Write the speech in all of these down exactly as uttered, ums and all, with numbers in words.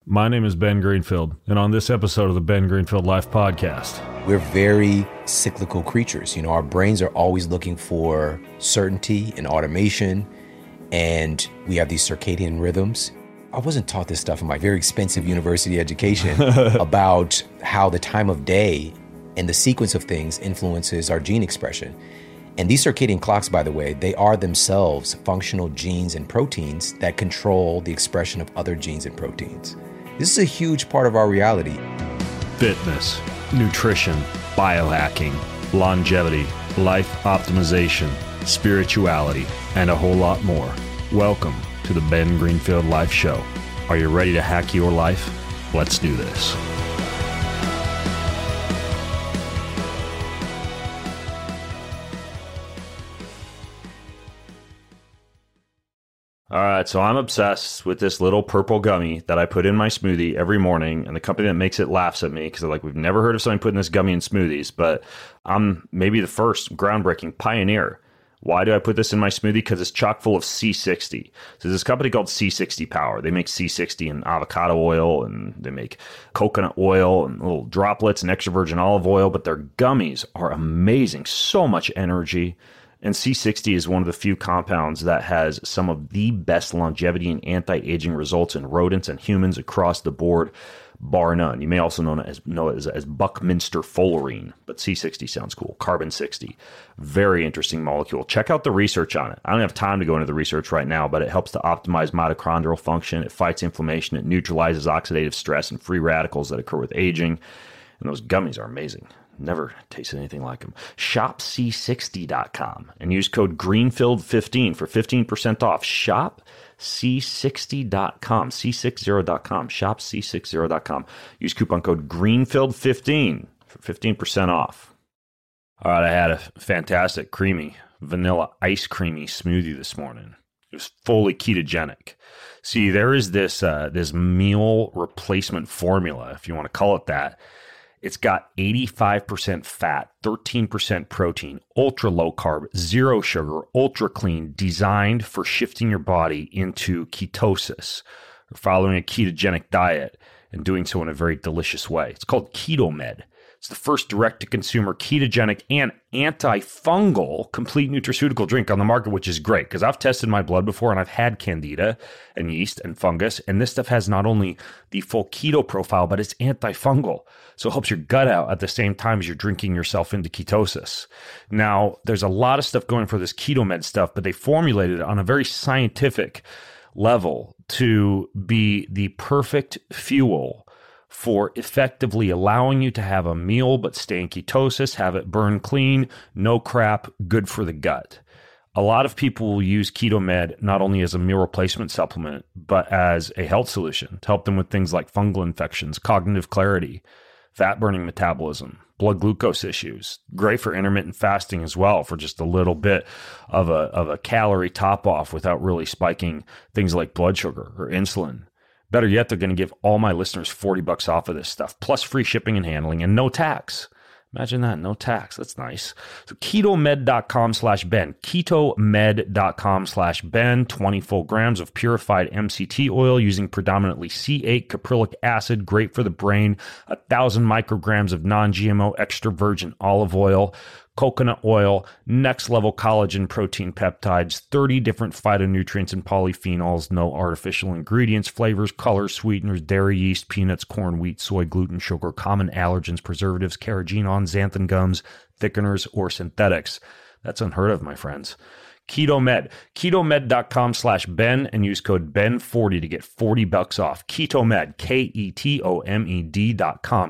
My name is Ben Greenfield, and on this episode of the Ben Greenfield Life Podcast, we're very cyclical creatures. You know, our brains are always looking for certainty and automation, and we have these circadian rhythms. I wasn't taught this stuff in my very expensive university education about how the time of day and the sequence of things influences our gene expression. And these circadian clocks, by the way, they are themselves functional genes and proteins that control the expression of other genes and proteins. This is a huge part of our reality. Fitness, nutrition, biohacking, longevity, life optimization, spirituality, and a whole lot more. Welcome to the Ben Greenfield Life Show. Are you ready to hack your life? Let's do this. All right, so I'm obsessed with this little purple gummy that I put in my smoothie every morning, and the company that makes it laughs at me because they're like, we've never heard of somebody putting this gummy in smoothies, but I'm maybe the first groundbreaking pioneer. Why do I put this in my smoothie? Because it's chock full of C sixty. So there's this company called C sixty Power. They make C sixty in avocado oil, and they make coconut oil and little droplets and extra virgin olive oil, but their gummies are amazing. So much energy. And C sixty is one of the few compounds that has some of the best longevity and anti-aging results in rodents and humans across the board, bar none. You may also know it as, know it as, as Buckminster fullerene, but C sixty sounds cool. Carbon sixty. Very interesting molecule. Check out the research on it. I don't have time to go into the research right now, but it helps to optimize mitochondrial function. It fights inflammation. It neutralizes oxidative stress and free radicals that occur with aging. And those gummies are amazing. Never tasted anything like them. shop c sixty dot com and use code Greenfield fifteen for fifteen percent off. shop c sixty dot com, c sixty dot com, shop c sixty dot com. Use coupon code Greenfield fifteen for fifteen percent off. All right, I had a fantastic creamy vanilla ice creamy smoothie this morning. It was fully ketogenic. See, there is this uh, this meal replacement formula, if you want to call it that. It's got eighty-five percent fat, thirteen percent protein, ultra low carb, zero sugar, ultra clean, designed for shifting your body into ketosis, or following a ketogenic diet and doing so in a very delicious way. It's called KetoMed. It's the first direct-to-consumer ketogenic and antifungal complete nutraceutical drink on the market, which is great because I've tested my blood before and I've had candida and yeast and fungus, and this stuff has not only the full keto profile, but it's antifungal. So it helps your gut out at the same time as you're drinking yourself into ketosis. Now, there's a lot of stuff going for this KetoMed stuff, but they formulated it on a very scientific level to be the perfect fuel for effectively allowing you to have a meal but stay in ketosis, have it burn clean, no crap, good for the gut. A lot of people will use KetoMed not only as a meal replacement supplement, but as a health solution to help them with things like fungal infections, cognitive clarity, fat-burning metabolism, blood glucose issues. Great for intermittent fasting as well, for just a little bit of a, of a calorie top-off without really spiking things like blood sugar or insulin. Better yet, they're going to give all my listeners forty bucks off of this stuff, plus free shipping and handling and no tax. Imagine that, no tax. That's nice. So ketomed.com slash Ben, ketomed.com slash Ben, twenty full grams of purified M C T oil using predominantly C eight caprylic acid, great for the brain, one thousand micrograms of non-G M O extra virgin olive oil, coconut oil, next level collagen protein peptides, thirty different phytonutrients and polyphenols, no artificial ingredients, flavors, colors, sweeteners, dairy, yeast, peanuts, corn, wheat, soy, gluten, sugar, common allergens, preservatives, carrageenan, xanthan gums, thickeners, or synthetics. That's unheard of, my friends. KetoMed, ketomed.com slash Ben and use code Ben forty to get forty bucks off. KetoMed, K E T O M E D dot com,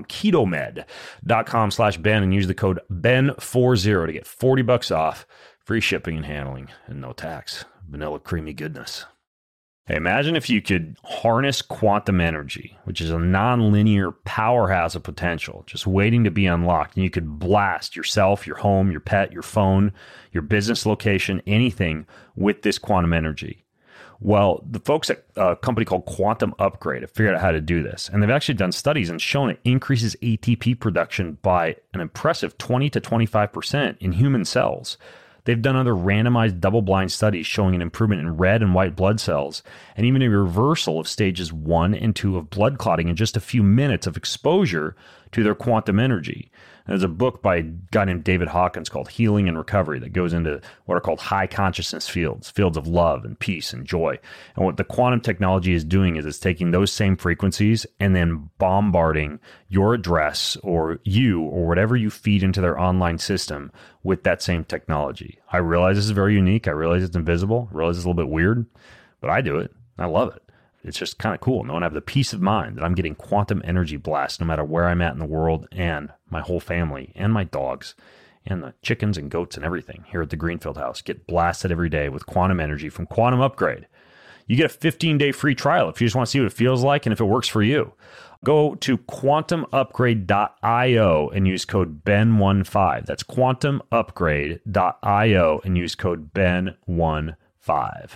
ketomed.com slash Ben and use the code Ben forty to get forty bucks off, free shipping and handling, and no tax. Vanilla creamy goodness. Hey, imagine if you could harness quantum energy, which is a nonlinear powerhouse of potential, just waiting to be unlocked, and you could blast yourself, your home, your pet, your phone, your business location, anything with this quantum energy. Well, the folks at a company called Quantum Upgrade have figured out how to do this, and they've actually done studies and shown it increases A T P production by an impressive twenty to twenty-five percent in human cells. They've done other randomized double-blind studies showing an improvement in red and white blood cells, and even a reversal of stages one and two of blood clotting in just a few minutes of exposure to their quantum energy. There's a book by a guy named David Hawkins called Healing and Recovery that goes into what are called high consciousness fields, fields of love and peace and joy. And what the quantum technology is doing is it's taking those same frequencies and then bombarding your address or you or whatever you feed into their online system with that same technology. I realize this is very unique. I realize it's invisible. I realize it's a little bit weird, but I do it. I love it. It's just kind of cool. Knowing I have the peace of mind that I'm getting quantum energy blast no matter where I'm at in the world, and my whole family and my dogs and the chickens and goats and everything here at the Greenfield house get blasted every day with quantum energy from Quantum Upgrade. You get a fifteen-day free trial if you just want to see what it feels like and if it works for you. Go to quantum upgrade dot io and use code B E N fifteen. That's quantum upgrade dot io and use code B E N fifteen.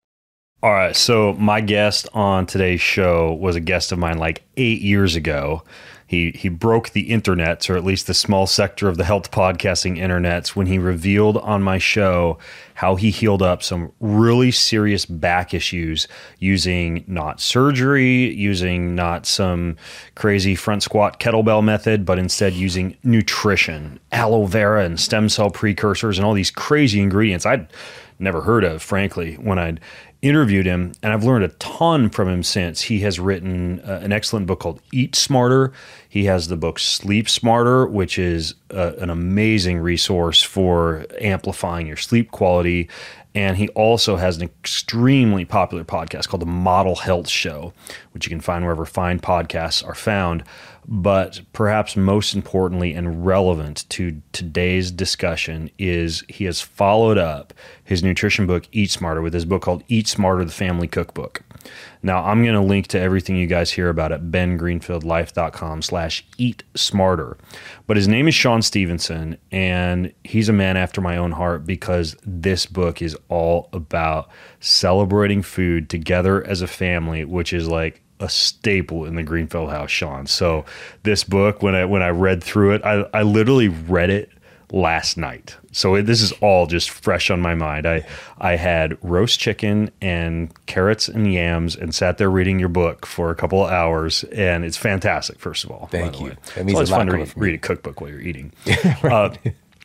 All right, so my guest on today's show was a guest of mine like eight years ago. He he broke the internet, or at least the small sector of the health podcasting internets, when he revealed on my show how he healed up some really serious back issues using not surgery, using not some crazy front squat kettlebell method, but instead using nutrition, aloe vera and stem cell precursors and all these crazy ingredients I'd never heard of, frankly, when I'd interviewed him, and I've learned a ton from him since. He has written uh, an excellent book called Eat Smarter. He has the book Sleep Smarter, which is uh, an amazing resource for amplifying your sleep quality. And he also has an extremely popular podcast called The Model Health Show, which you can find wherever fine podcasts are found. But perhaps most importantly and relevant to today's discussion is he has followed up his nutrition book, Eat Smarter, with his book called Eat Smarter, the Family Cookbook. Now, I'm going to link to everything you guys hear about at ben greenfield life dot com slash eat smarter. But his name is Shawn Stevenson, and he's a man after my own heart because this book is all about celebrating food together as a family, which is like a staple in the Greenfield house, Shawn. So this book, when I when I read through it, I, I literally read it last night. So it, this is all just fresh on my mind. I I had roast chicken and carrots and yams and sat there reading your book for a couple of hours, and it's fantastic, first of all. Thank you. Way. That means it's a lot fun to read, read a cookbook while you're eating. Right. uh,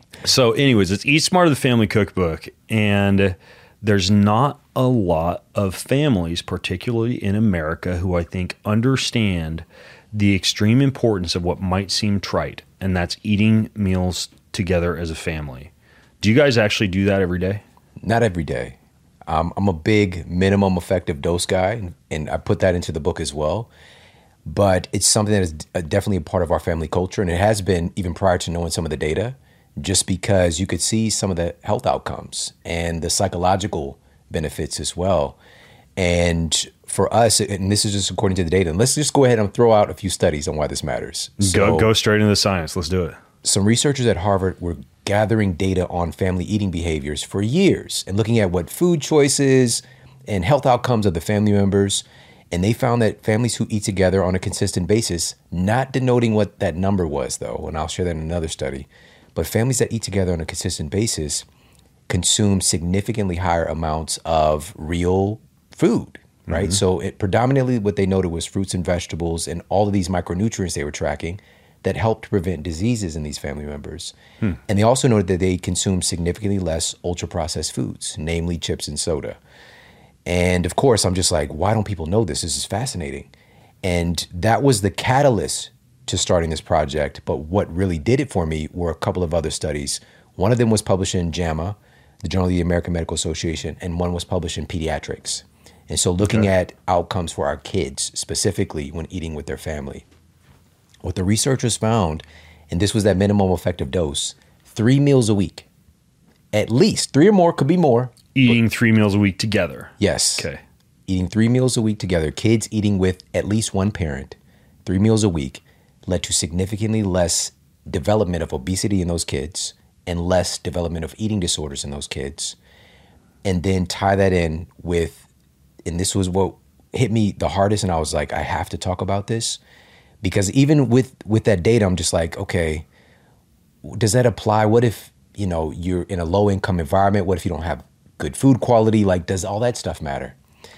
so anyways, it's Eat Smarter, the Family Cookbook, and there's not a lot of families, particularly in America, who I think understand the extreme importance of what might seem trite, and that's eating meals together as a family. Do you guys actually do that every day? Not every day. Um, I'm a big minimum effective dose guy, and I put that into the book as well. But it's something that is definitely a part of our family culture, and it has been even prior to knowing some of the data, just because you could see some of the health outcomes and the psychological benefits as well. And for us, and this is just according to the data, and let's just go ahead and throw out a few studies on why this matters. So, go go straight into the science. Let's do it. Some researchers at Harvard were gathering data on family eating behaviors for years and looking at what food choices and health outcomes of the family members. And they found that families who eat together on a consistent basis, not denoting what that number was though, and I'll share that in another study, but families that eat together on a consistent basis consume significantly higher amounts of real food, right? Mm-hmm. So it predominantly what they noted was fruits and vegetables and all of these micronutrients they were tracking that helped prevent diseases in these family members. Hmm. And they also noted that they consume significantly less ultra-processed foods, namely chips and soda. And of course, I'm just like, why don't people know this? This is fascinating. And that was the catalyst to starting this project. But what really did it for me were a couple of other studies. One of them was published in JAMA, the Journal of the American Medical Association, and one was published in Pediatrics. And so looking okay. at outcomes for our kids, specifically when eating with their family. What the researchers found, and this was that minimum effective dose, three meals a week, at least three or more, could be more. Eating but, three meals a week together. Yes. Okay. Eating three meals a week together, kids eating with at least one parent, three meals a week, led to significantly less development of obesity in those kids and less development of eating disorders in those kids. And then tie that in with, and this was what hit me the hardest, and I was like, I have to talk about this. Because even with, with that data, I'm just like, okay, does that apply? What if, you know, you're in a low income environment? What if you don't have good food quality? Like, does all that stuff matter?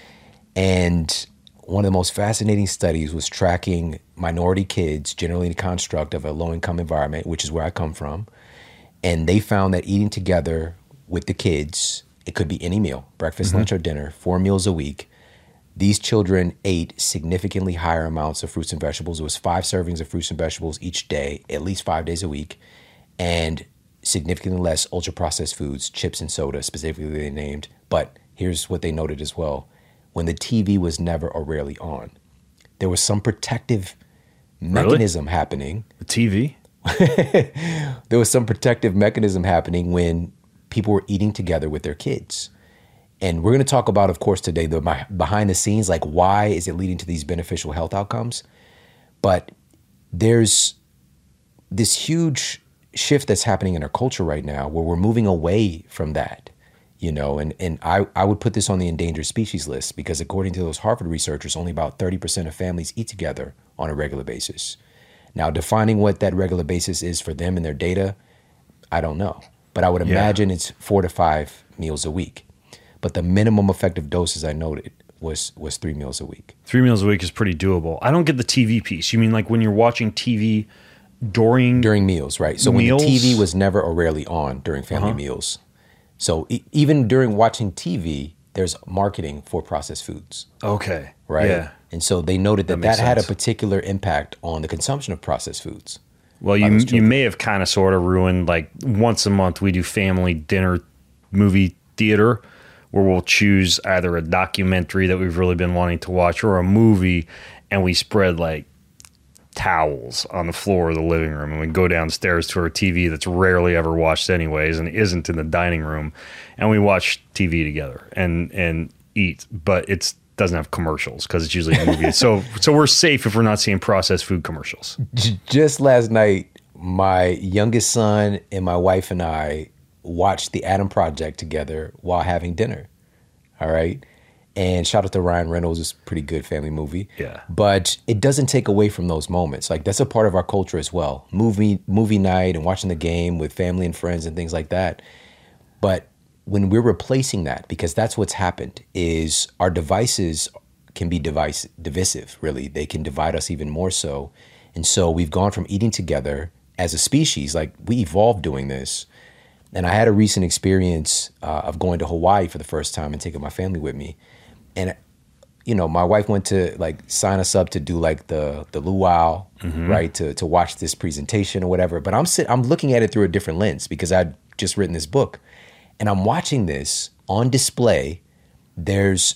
And one of the most fascinating studies was tracking minority kids, generally in the construct of a low income environment, which is where I come from. And they found that eating together with the kids, it could be any meal, breakfast, mm-hmm. lunch, or dinner, four meals a week. These children ate significantly higher amounts of fruits and vegetables. It was five servings of fruits and vegetables each day, at least five days a week, and significantly less ultra-processed foods, chips and soda specifically they named. But here's what they noted as well. When the T V was never or rarely on, there was some protective mechanism really? happening. The T V? There was some protective mechanism happening when people were eating together with their kids. And we're going to talk about, of course, today, the behind the scenes, like why is it leading to these beneficial health outcomes? But there's this huge shift that's happening in our culture right now where we're moving away from that, you know, and, and I, I would put this on the endangered species list because according to those Harvard researchers, only about thirty percent of families eat together on a regular basis. Now, defining what that regular basis is for them and their data, I don't know. But I would imagine yeah. it's four to five meals a week. But the minimum effective dose, as I noted, was was three meals a week. Three meals a week is pretty doable. I don't get the T V piece. You mean like when you're watching T V during during meals, right? So meals? When the T V was never or rarely on during family uh-huh. meals. So e- even during watching T V, there's marketing for processed foods. Okay. Right? Yeah. And so they noted that that, that had a particular impact on the consumption of processed foods. Well, you you may have kind of sort of ruined, like once a month we do family dinner movie theater where we'll choose either a documentary that we've really been wanting to watch or a movie, and we spread like towels on the floor of the living room, and we go downstairs to our T V that's rarely ever watched anyways and isn't in the dining room, and we watch T V together and and eat, but it's doesn't have commercials because it's usually a movie. so so we're safe if we're not seeing processed food commercials. Just last night, my youngest son and my wife and I watched The Adam Project together while having dinner. All right. And shout out to Ryan Reynolds. It's a pretty good family movie. Yeah. But it doesn't take away from those moments. Like that's a part of our culture as well. Movie movie night and watching the game with family and friends and things like that. But when we're replacing that, because that's what's happened, is our devices can be device divisive, really. They can divide us even more so. And so we've gone from eating together as a species, like we evolved doing this. And I had a recent experience uh, of going to Hawaii for the first time and taking my family with me. And, you know, my wife went to like sign us up to do like the the luau, mm-hmm. right, to to watch this presentation or whatever. But I'm sit- I'm looking at it through a different lens because I'd just written this book. And I'm watching this on display. There's,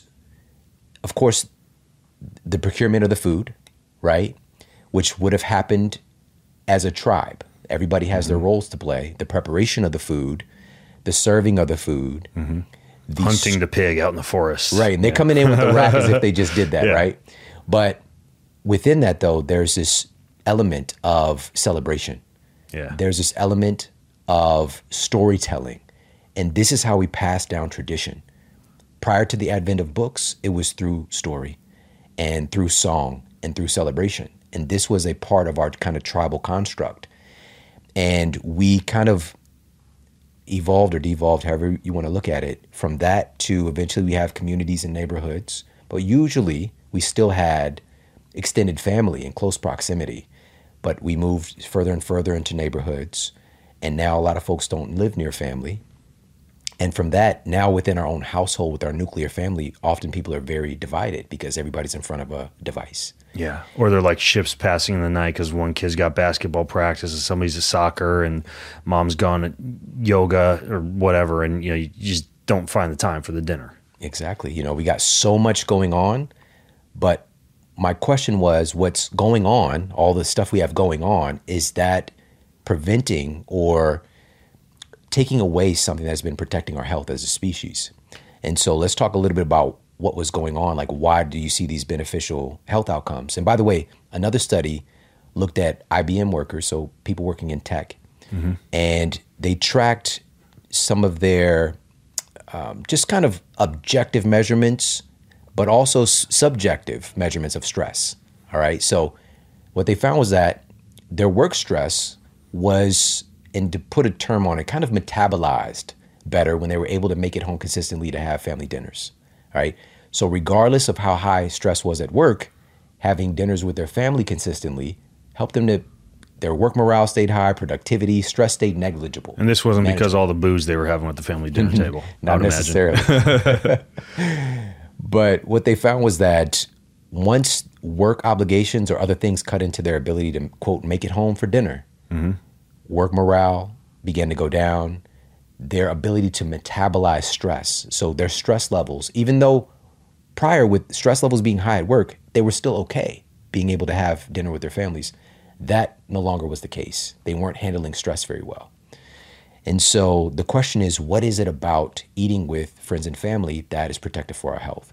of course, the procurement of the food, right, which would have happened as a tribe. Everybody has mm-hmm. their roles to play. The preparation of the food, the serving of the food. Mm-hmm. The hunting the pig out in the forest. Right, and they're yeah. coming in with the rack as if they just did that, yeah. right? But within that, though, there's this element of celebration. Yeah. There's this element of storytelling. And this is how we pass down tradition. Prior to the advent of books, it was through story and through song and through celebration. And this was a part of our kind of tribal construct. And we kind of evolved or devolved, however you want to look at it, from that to eventually we have communities and neighborhoods. But usually we still had extended family in close proximity. But we moved further and further into neighborhoods. And now a lot of folks don't live near family. And from that, now within our own household, with our nuclear family, often people are very divided because everybody's in front of a device. Yeah. Or they're like ships passing in the night because one kid's got basketball practice and somebody's at soccer and mom's gone at yoga or whatever. And, you know, you just don't find the time for the dinner. Exactly. You know, we got so much going on. But my question was, what's going on, all the stuff we have going on, is that preventing or taking away something that's been protecting our health as a species? And so let's talk a little bit about what was going on. Like, why do you see these beneficial health outcomes? And by the way, another study looked at I B M workers, so people working in tech, mm-hmm. and they tracked some of their um, just kind of objective measurements, but also s- subjective measurements of stress. All right. So what they found was that their work stress was and to put a term on it, kind of metabolized better when they were able to make it home consistently to have family dinners, right? So regardless of how high stress was at work, having dinners with their family consistently helped them to, their work morale stayed high, productivity, stress stayed negligible. And this wasn't because all the booze they were having at the family dinner table. Not necessarily. But what they found was that once work obligations or other things cut into their ability to, quote, make it home for dinner, mm-hmm. work morale began to go down, their ability to metabolize stress. So their stress levels, even though prior with stress levels being high at work, they were still okay being able to have dinner with their families. That no longer was the case. They weren't handling stress very well. And so the question is, what is it about eating with friends and family that is protective for our health?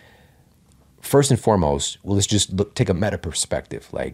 First and foremost, well, let's just look, take a meta perspective. Like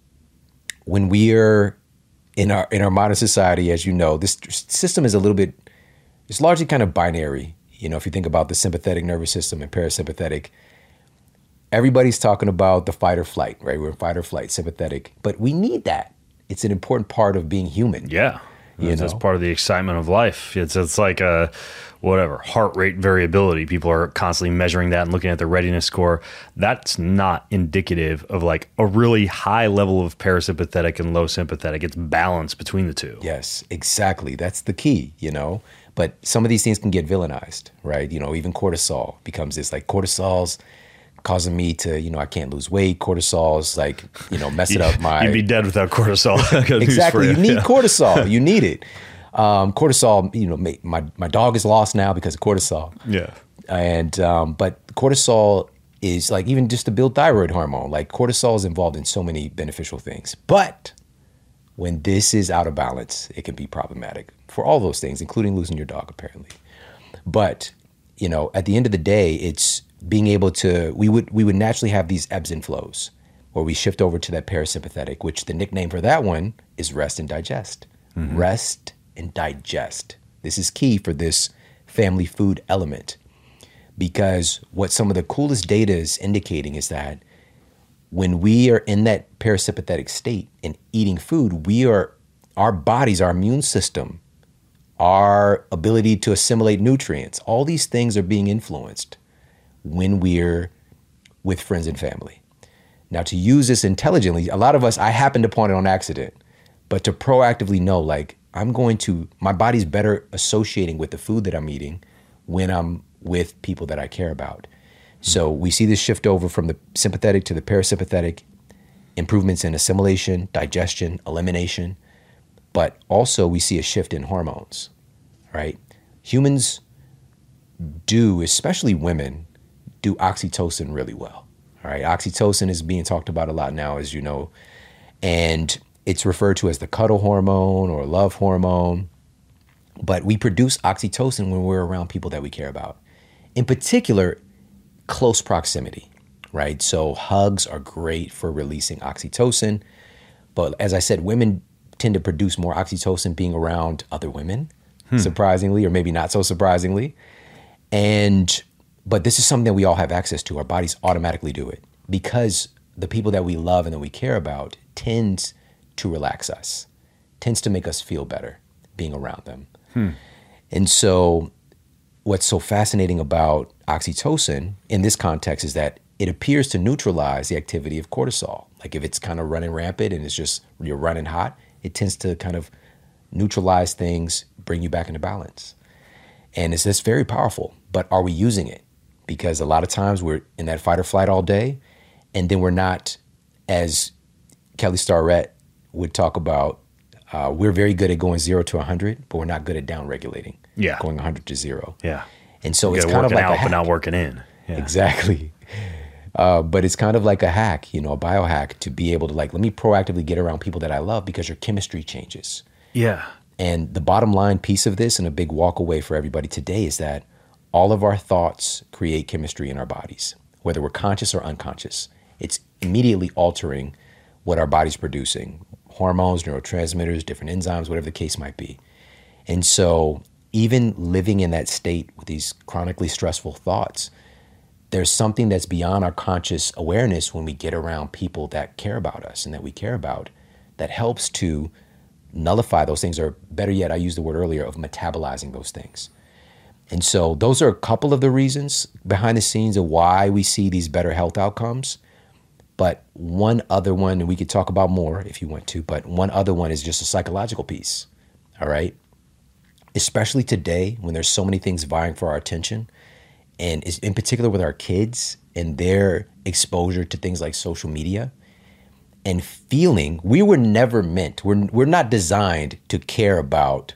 when we are in our in our modern society, as you know, this system is a little bit, it's largely kind of binary. You know, if you think about the sympathetic nervous system and parasympathetic, everybody's talking about the fight or flight, right? We're fight or flight, sympathetic, but we need that. It's an important part of being human. Yeah. You it's, know? It's part of the excitement of life. It's it's like a whatever heart rate variability. People are constantly measuring that and looking at their readiness score. That's not indicative of like a really high level of parasympathetic and low sympathetic. It's balance between the two. Yes, exactly. That's the key, you know. But some of these things can get villainized, right? You know, even cortisol becomes this like cortisol's causing me to, you know, I can't lose weight. Cortisol's like, you know, messing up my... You'd be dead without cortisol. Exactly. You, you need yeah. cortisol. You need it. Um, cortisol, you know, my, my dog is lost now because of cortisol. Yeah. And, um, but cortisol is like, even just to build thyroid hormone, like cortisol is involved in so many beneficial things. But when this is out of balance, it can be problematic for all those things, including losing your dog, apparently. But, you know, at the end of the day, it's being able to, we would we would naturally have these ebbs and flows where we shift over to that parasympathetic, which the nickname for that one is rest and digest. Mm-hmm. Rest and digest. This is key for this family food element, because what some of the coolest data is indicating is that when we are in that parasympathetic state and eating food, we are, our bodies, our immune system, our ability to assimilate nutrients, all these things are being influenced when we're with friends and family. Now, to use this intelligently, a lot of us, I happened upon it on accident, but to proactively know, like, I'm going to, my body's better associating with the food that I'm eating when I'm with people that I care about. Mm-hmm. So we see this shift over from the sympathetic to the parasympathetic, improvements in assimilation, digestion, elimination, but also we see a shift in hormones, right? Humans do, especially women, do oxytocin really well. All right. Oxytocin is being talked about a lot now, as you know, and it's referred to as the cuddle hormone or love hormone. But we produce oxytocin when we're around people that we care about. In particular, close proximity, right? So hugs are great for releasing oxytocin. But as I said, women tend to produce more oxytocin being around other women, hmm. surprisingly, or maybe not so surprisingly. And But this is something that we all have access to. Our bodies automatically do it because the people that we love and that we care about tends to relax us, tends to make us feel better being around them. Hmm. And so what's so fascinating about oxytocin in this context is that it appears to neutralize the activity of cortisol. Like if it's kind of running rampant and it's just, you're running hot, it tends to kind of neutralize things, bring you back into balance. And it's just very powerful, but are we using it? Because a lot of times we're in that fight or flight all day, and then we're not, as Kelly Starrett would talk about, uh, we're very good at going zero to one hundred, but we're not good at down regulating. Yeah. Going one hundred to zero. Yeah. And so you it's kind of like out, a hack. But not working in. Yeah. Exactly. Uh, but it's kind of like a hack, you know, a biohack to be able to like, let me proactively get around people that I love because your chemistry changes. Yeah. And the bottom line piece of this and a big walk away for everybody today is that all of our thoughts create chemistry in our bodies, whether we're conscious or unconscious. It's immediately altering what our body's producing, hormones, neurotransmitters, different enzymes, whatever the case might be. And so even living in that state with these chronically stressful thoughts, there's something that's beyond our conscious awareness when we get around people that care about us and that we care about that helps to nullify those things, or better yet, I used the word earlier of metabolizing those things. And so those are a couple of the reasons behind the scenes of why we see these better health outcomes. But one other one, and we could talk about more if you want to, but one other one is just a psychological piece, all right? Especially today when there's so many things vying for our attention, and in particular with our kids and their exposure to things like social media and feeling, we were never meant, we're, we're not designed to care about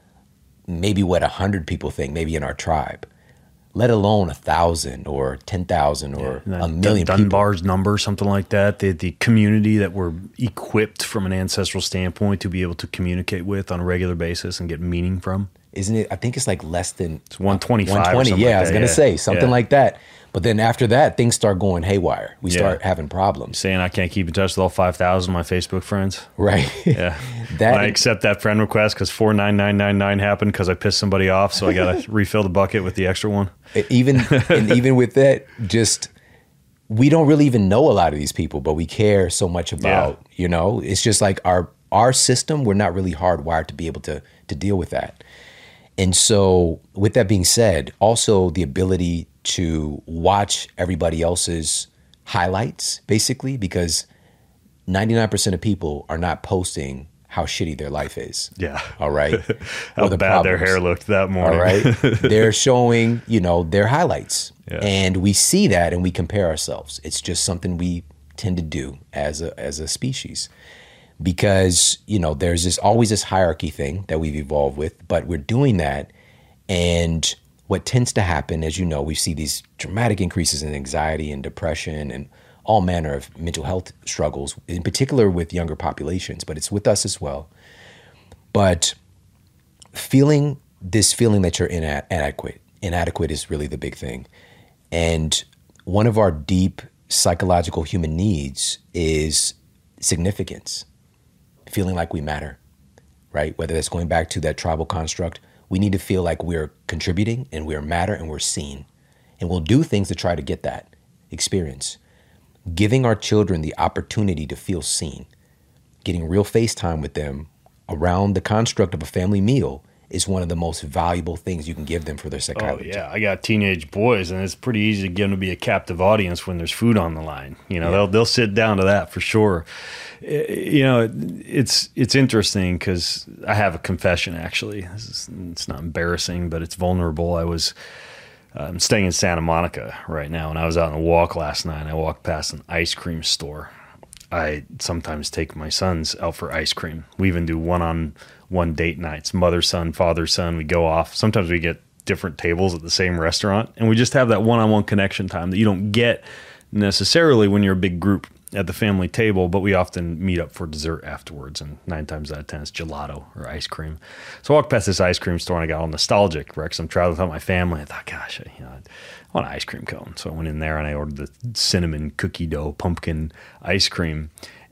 maybe what a hundred people think, maybe in our tribe, let alone a thousand or ten thousand or yeah, a million Dun- people. Dunbar's number, something like that. The, the community that we're equipped from an ancestral standpoint to be able to communicate with on a regular basis and get meaning from. Isn't it? I think it's like less than it's one twenty-five. one twenty, or yeah, like I was going to yeah. say something yeah. like that. But then after that, things start going haywire. We Yeah. start having problems. Saying I can't keep in touch with all five thousand of my Facebook friends. Right. Yeah. That when I accept that friend request because four nine nine nine nine happened because I pissed somebody off, so I got to refill the bucket with the extra one. even and even with that, just we don't really even know a lot of these people, but we care so much about. Yeah. You know, it's just like our our system. We're not really hardwired to be able to to deal with that. And so, with that being said, also the ability to watch everybody else's highlights, basically, because ninety-nine percent of people are not posting how shitty their life is. Yeah. All right. How Or the bad their problems. hair looked that morning. All right. They're showing, you know, their highlights. Yeah. And we see that and we compare ourselves. It's just something we tend to do as a as a species. Because, you know, there's this always this hierarchy thing that we've evolved with, but we're doing that. And what tends to happen, as you know, we see these dramatic increases in anxiety and depression and all manner of mental health struggles, in particular with younger populations, but it's with us as well. But feeling this feeling that you're inadequate, inadequate is really the big thing. And one of our deep psychological human needs is significance. Feeling like we matter, right? Whether that's going back to that tribal construct, we need to feel like we're contributing and we're matter and we're seen. And we'll do things to try to get that experience. Giving our children the opportunity to feel seen, getting real face time with them around the construct of a family meal is one of the most valuable things you can give them for their Oh, psychology. yeah. I got teenage boys, and it's pretty easy to get them to be a captive audience when there's food on the line. You know, Yeah. they'll they'll sit down to that for sure. You know, it's it's interesting because I have a confession, actually. This is, it's not embarrassing, but it's vulnerable. I was I'm staying in Santa Monica right now, and I was out on a walk last night, and I walked past an ice cream store. I sometimes take my sons out for ice cream. We even do one-on-one date nights, mother, son, father, son. We go off. Sometimes we get different tables at the same restaurant, and we just have that one-on-one connection time that you don't get necessarily when you're a big group at the family table, but we often meet up for dessert afterwards, and nine times out of ten, it's gelato or ice cream. So I walked past this ice cream store, and I got all nostalgic, right? Because I'm traveling with my family. I thought, gosh, I, you know, I want an ice cream cone. So I went in there, and I ordered the cinnamon cookie dough pumpkin ice cream,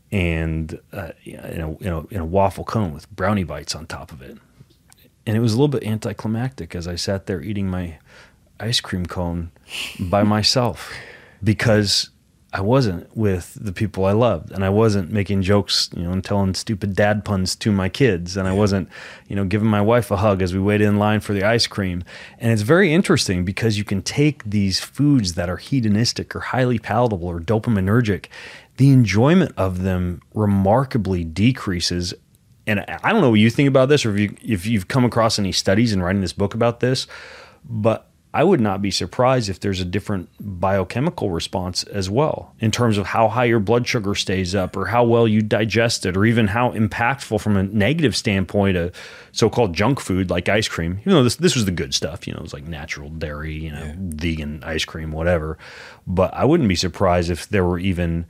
and uh, in, a, in, a, in a waffle cone with brownie bites on top of it. And it was a little bit anticlimactic as I sat there eating my ice cream cone by myself, because I wasn't with the people I loved, and I wasn't making jokes, you know, and telling stupid dad puns to my kids, and I wasn't, you know, giving my wife a hug as we waited in line for the ice cream. And it's very interesting because you can take these foods that are hedonistic or highly palatable or dopaminergic, the enjoyment of them remarkably decreases. And I don't know what you think about this, or if, you, if you've come across any studies in writing this book about this, but I would not be surprised if there's a different biochemical response as well in terms of how high your blood sugar stays up, or how well you digest it, or even how impactful from a negative standpoint a so-called junk food like ice cream. You know, this this was the good stuff. You know, it was like natural dairy, you know, yeah. vegan ice cream, whatever. But I wouldn't be surprised if there were even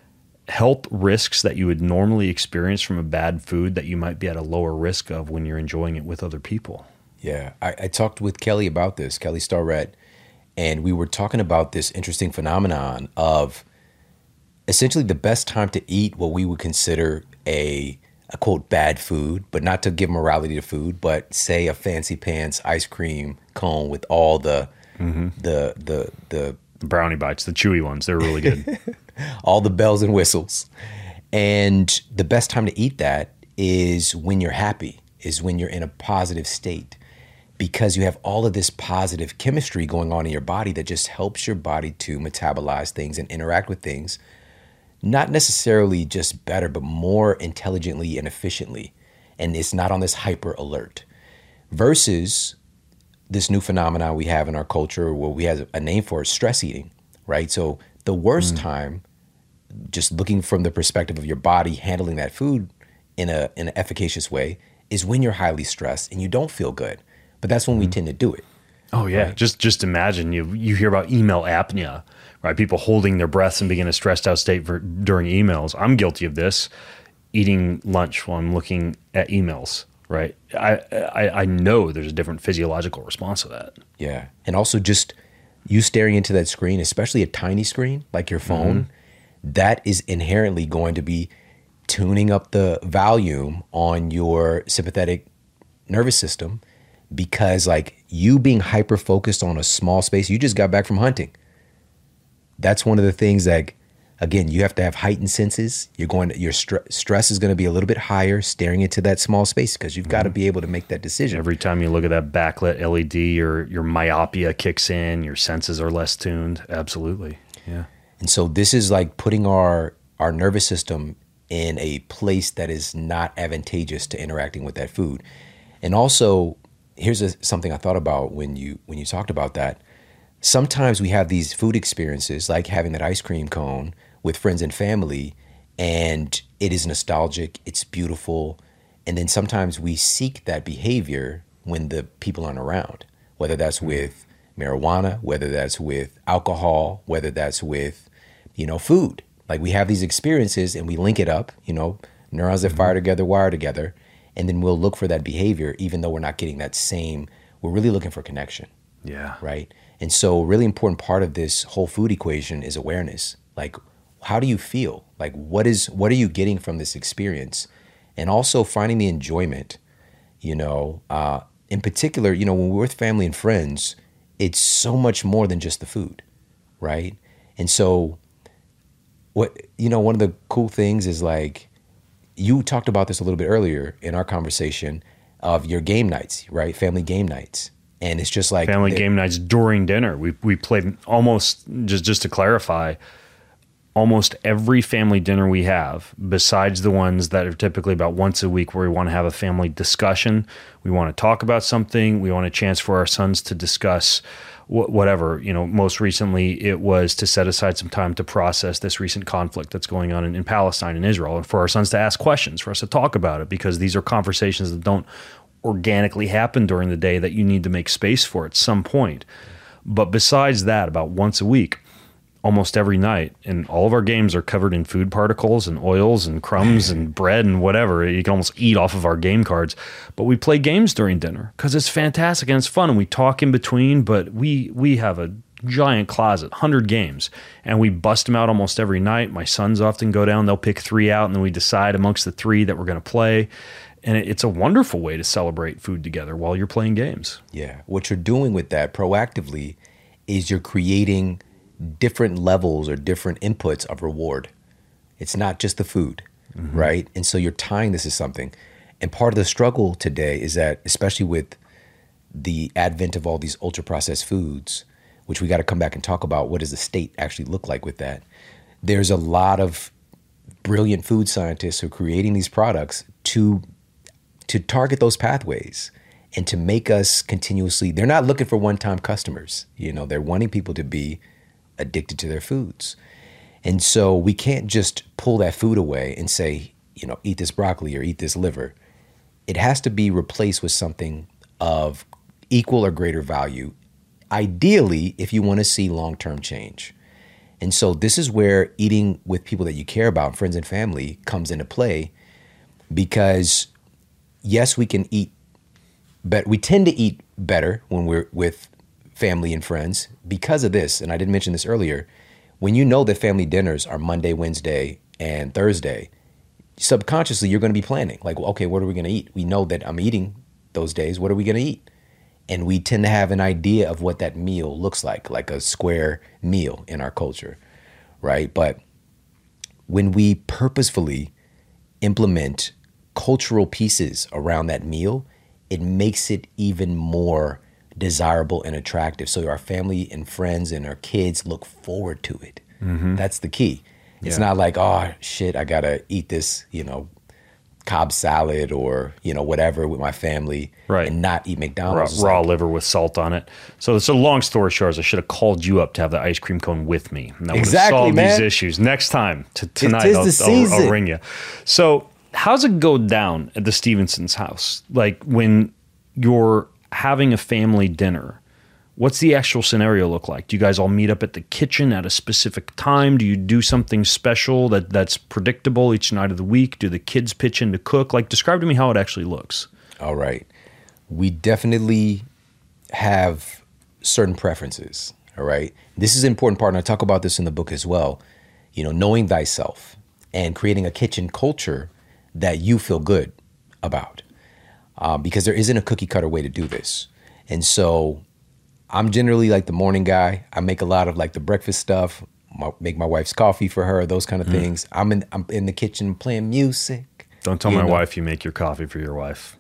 health risks that you would normally experience from a bad food that you might be at a lower risk of when you're enjoying it with other people. Yeah, I, I talked with Kelly about this, Kelly Starrett, and we were talking about this interesting phenomenon of essentially the best time to eat what we would consider a, a quote, bad food, but not to give morality to food, but say a fancy pants ice cream cone with all the, mm-hmm. the, the, the, the brownie bites, the chewy ones. They're really good. all the bells and whistles. And the best time to eat that is when you're happy, is when you're in a positive state, because you have all of this positive chemistry going on in your body that just helps your body to metabolize things and interact with things, not necessarily just better, but more intelligently and efficiently. And it's not on this hyper alert versus this new phenomenon we have in our culture, where we have a name for it, stress eating, right? So the worst mm. time, just looking from the perspective of your body handling that food in a in an efficacious way, is when you're highly stressed and you don't feel good. But that's when mm. we tend to do it. Oh yeah, right? just just imagine you you hear about email apnea, right? People holding their breaths and being in a stressed out state for, during emails. I'm guilty of this, eating lunch while I'm looking at emails. Right. I, I I know there's a different physiological response to that. Yeah. And also just you staring into that screen, especially a tiny screen like your phone, mm-hmm. that is inherently going to be tuning up the volume on your sympathetic nervous system, because like you being hyper focused on a small space, you just got back from hunting. That's one of the things that, again, you have to have heightened senses. You're going to, your str- stress is going to be a little bit higher staring into that small space, because you've mm-hmm. got to be able to make that decision. Every time you look at that backlit L E D, your your myopia kicks in, your senses are less tuned. Absolutely. Yeah. And so this is like putting our our nervous system in a place that is not advantageous to interacting with that food. And also, here's a, something I thought about when you when you talked about that. Sometimes we have these food experiences, like having that ice cream cone with friends and family, and it is nostalgic, it's beautiful. And then sometimes we seek that behavior when the people aren't around, whether that's with marijuana, whether that's with alcohol, whether that's with, you know, food. Like we have these experiences and we link it up, you know, neurons that fire together, wire together, and then we'll look for that behavior, even though we're not getting that same, we're really looking for connection. Yeah. Right. And so a really important part of this whole food equation is awareness. Like, how do you feel? Like, what is, what are you getting from this experience? And also finding the enjoyment, you know, uh, in particular, you know, when we're with family and friends, it's so much more than just the food. Right. And so what, you know, one of the cool things is like, you talked about this a little bit earlier in our conversation of your game nights, right? Family game nights. And it's just like family game nights during dinner. We we played almost, just just to clarify, almost every family dinner we have, besides the ones that are typically about once a week where we want to have a family discussion, we want to talk about something, we want a chance for our sons to discuss wh- whatever. You know, most recently it was to set aside some time to process this recent conflict that's going on in, in Palestine and Israel, and for our sons to ask questions, for us to talk about it, because these are conversations that don't organically happen during the day that you need to make space for at some point. But besides that, about once a week, almost every night, and all of our games are covered in food particles and oils and crumbs and bread and whatever. You can almost eat off of our game cards. But we play games during dinner because it's fantastic and it's fun, and we talk in between, but we we have a giant closet, one hundred games, and we bust them out almost every night. My sons often go down, they'll pick three out, and then we decide amongst the three that we're going to play. And it's a wonderful way to celebrate food together while you're playing games. Yeah. What you're doing with that proactively is you're creating different levels or different inputs of reward. It's not just the food, mm-hmm. right? And so you're tying this to something. And part of the struggle today is that, especially with the advent of all these ultra-processed foods, which we got to come back and talk about, what does the state actually look like with that? There's a lot of brilliant food scientists who are creating these products to to target those pathways and to make us continuously, they're not looking for one-time customers. You know, they're wanting people to be addicted to their foods. And so we can't just pull that food away and say, you know, eat this broccoli or eat this liver. It has to be replaced with something of equal or greater value, ideally, if you want to see long-term change. And so this is where eating with people that you care about, friends and family, comes into play, because yes, we can eat, but we tend to eat better when we're with family and friends because of this. And I didn't mention this earlier. When you know that family dinners are Monday, Wednesday, and Thursday, subconsciously you're going to be planning. Like, well, okay, what are we going to eat? We know that I'm eating those days. What are we going to eat? And we tend to have an idea of what that meal looks like, like a square meal in our culture, right? But when we purposefully implement cultural pieces around that meal, it makes it even more desirable and attractive. So our family and friends and our kids look forward to it. Mm-hmm. That's the key. It's yeah. not like, oh shit, I gotta eat this, you know, Cobb salad or, you know, whatever with my family, right, and not eat McDonald's. Raw, raw like, liver with salt on it. So it's a long story short. I should have called you up to have the ice cream cone with me. And that exactly, would have solved man. these issues. Next time, to, tonight, It I'll, is the I'll, season. I'll ring you. So how's it go down at the Stevenson's house? Like when you're having a family dinner, what's the actual scenario look like? Do you guys all meet up at the kitchen at a specific time? Do you do something special that, that's predictable each night of the week? Do the kids pitch in to cook? Like, describe to me how it actually looks. All right. We definitely have certain preferences, all right? This is an important part, and I talk about this in the book as well. You know, knowing thyself and creating a kitchen culture that you feel good about. Um, because there isn't a cookie cutter way to do this. And so I'm generally like the morning guy. I make a lot of like the breakfast stuff, my, make my wife's coffee for her, those kind of mm. things. I'm in I'm in the kitchen playing music. Don't tell my know. wife you make your coffee for your wife.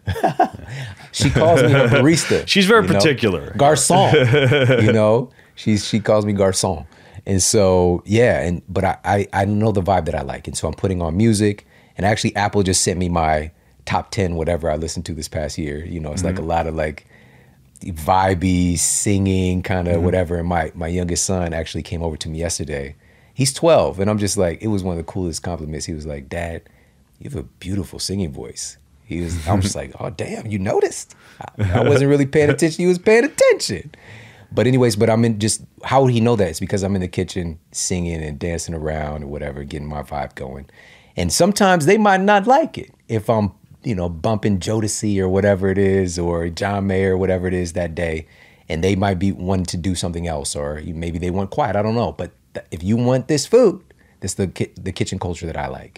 She calls me a barista. She's very particular. Know? Garçon, you know? She's she calls me garçon. And so, yeah, and but I, I I know the vibe that I like. And so I'm putting on music. And actually Apple just sent me my top ten whatever I listened to this past year. You know, it's mm-hmm. like a lot of like vibey, singing, kind of mm-hmm. whatever. And my, my youngest son actually came over to me yesterday. He's twelve, and I'm just like, it was one of the coolest compliments. He was like, Dad, you have a beautiful singing voice. He was, I'm just like, oh, damn, you noticed? I, I wasn't really paying attention. He was paying attention. But anyways, but I'm in just, how would he know that? It's because I'm in the kitchen singing and dancing around or whatever, getting my vibe going. And sometimes they might not like it if I'm, you know, bumping Jodeci or whatever it is, or John Mayer or whatever it is that day, and they might be wanting to do something else, or maybe they want quiet. I don't know. But th- if you want this food, this is the ki- the kitchen culture that I like.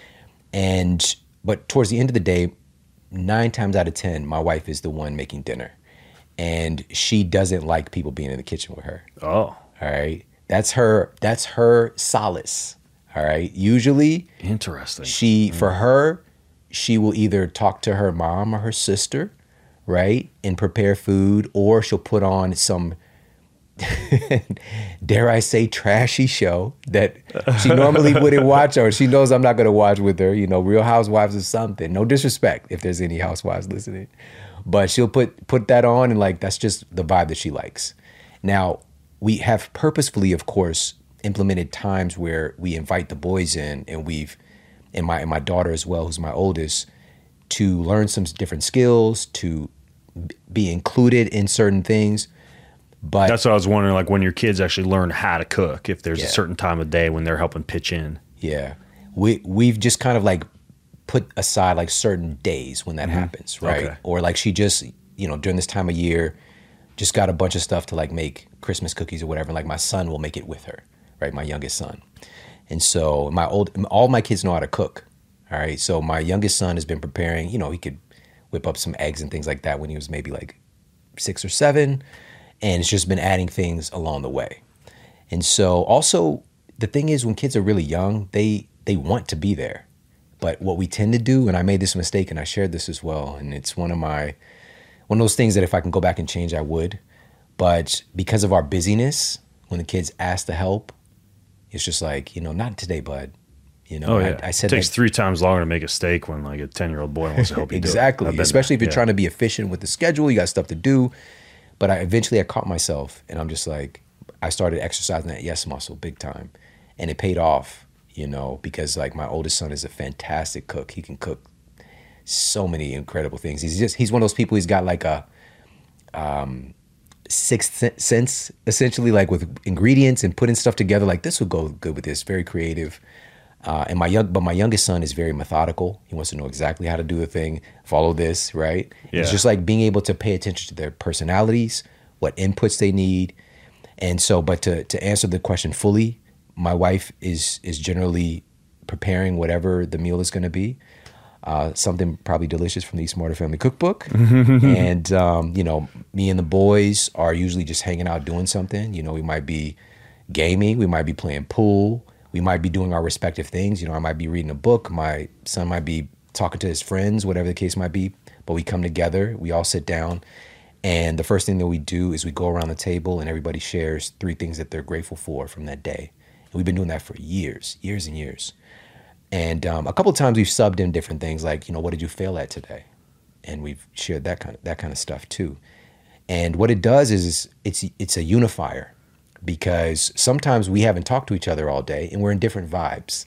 And but towards the end of the day, nine times out of ten, my wife is the one making dinner, and she doesn't like people being in the kitchen with her. Oh, all right. That's her. That's her solace. All right. Usually, interesting. She mm. for her. She will either talk to her mom or her sister, right, and prepare food, or she'll put on some, dare I say, trashy show that she normally wouldn't watch, or she knows I'm not going to watch with her, you know, Real Housewives or something. No disrespect if there's any housewives listening. But she'll put put that on, and like that's just the vibe that she likes. Now, we have purposefully, of course, implemented times where we invite the boys in, and we've and my and my daughter as well, who's my oldest, to learn some different skills, to be included in certain things. But that's what I was wondering, like when your kids actually learn how to cook, if there's yeah. a certain time of day when they're helping pitch in. Yeah. We we've just kind of like put aside like certain days when that mm-hmm. happens, right? Okay. Or like she just, you know, during this time of year, just got a bunch of stuff to like make Christmas cookies or whatever. Like my son will make it with her, right? My youngest son. And so my old, all my kids know how to cook. All right. So my youngest son has been preparing, you know, he could whip up some eggs and things like that when he was maybe like six or seven. And it's just been adding things along the way. And so also the thing is when kids are really young, they, they want to be there. But what we tend to do, and I made this mistake and I shared this as well. And it's one of my, one of those things that if I can go back and change, I would. But because of our busyness, when the kids ask to help, it's just like, you know, not today, bud. You know, oh, yeah. I, I said it takes that, three times longer to make a steak when like a ten-year-old boy wants to help you exactly. do it. Especially if you're yeah. trying to be efficient with the schedule, you got stuff to do. But I eventually I caught myself and I'm just like, I started exercising that yes muscle big time. And it paid off, you know, because like my oldest son is a fantastic cook. He can cook so many incredible things. He's just, he's one of those people, he's got like a, um, sixth sense, essentially, like with ingredients and putting stuff together. Like this would go good with this. Very creative. Uh, and my young, but my youngest son is very methodical. He wants to know exactly how to do the thing, follow this, right? Yeah. It's just like being able to pay attention to their personalities, what inputs they need. And so, but to to answer the question fully, my wife is is generally preparing whatever the meal is going to be. Uh, something probably delicious from the Eat Smarter Family Cookbook. And, um, you know, me and the boys are usually just hanging out doing something. You know, we might be gaming. We might be playing pool. We might be doing our respective things. You know, I might be reading a book. My son might be talking to his friends, whatever the case might be. But we come together, we all sit down, and the first thing that we do is we go around the table and everybody shares three things that they're grateful for from that day. And we've been doing that for years, years and years. And um, a couple of times we've subbed in different things like, you know, what did you fail at today? And we've shared that kind of that kind of stuff too. And what it does is it's it's a unifier, because sometimes we haven't talked to each other all day and we're in different vibes.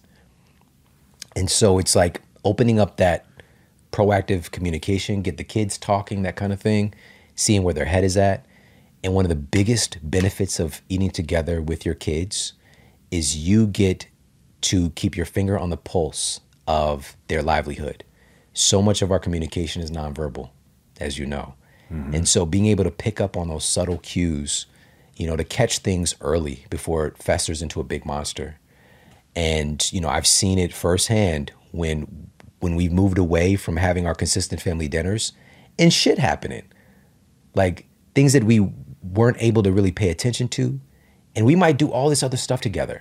And so it's like opening up that proactive communication, get the kids talking, that kind of thing, seeing where their head is at. And one of the biggest benefits of eating together with your kids is you get to keep your finger on the pulse of their livelihood. So much of our communication is nonverbal, as you know. Mm-hmm. And so being able to pick up on those subtle cues, you know, to catch things early before it festers into a big monster. And, you know, I've seen it firsthand when when we moved away from having our consistent family dinners and shit happening. Like things that we weren't able to really pay attention to. And we might do all this other stuff together.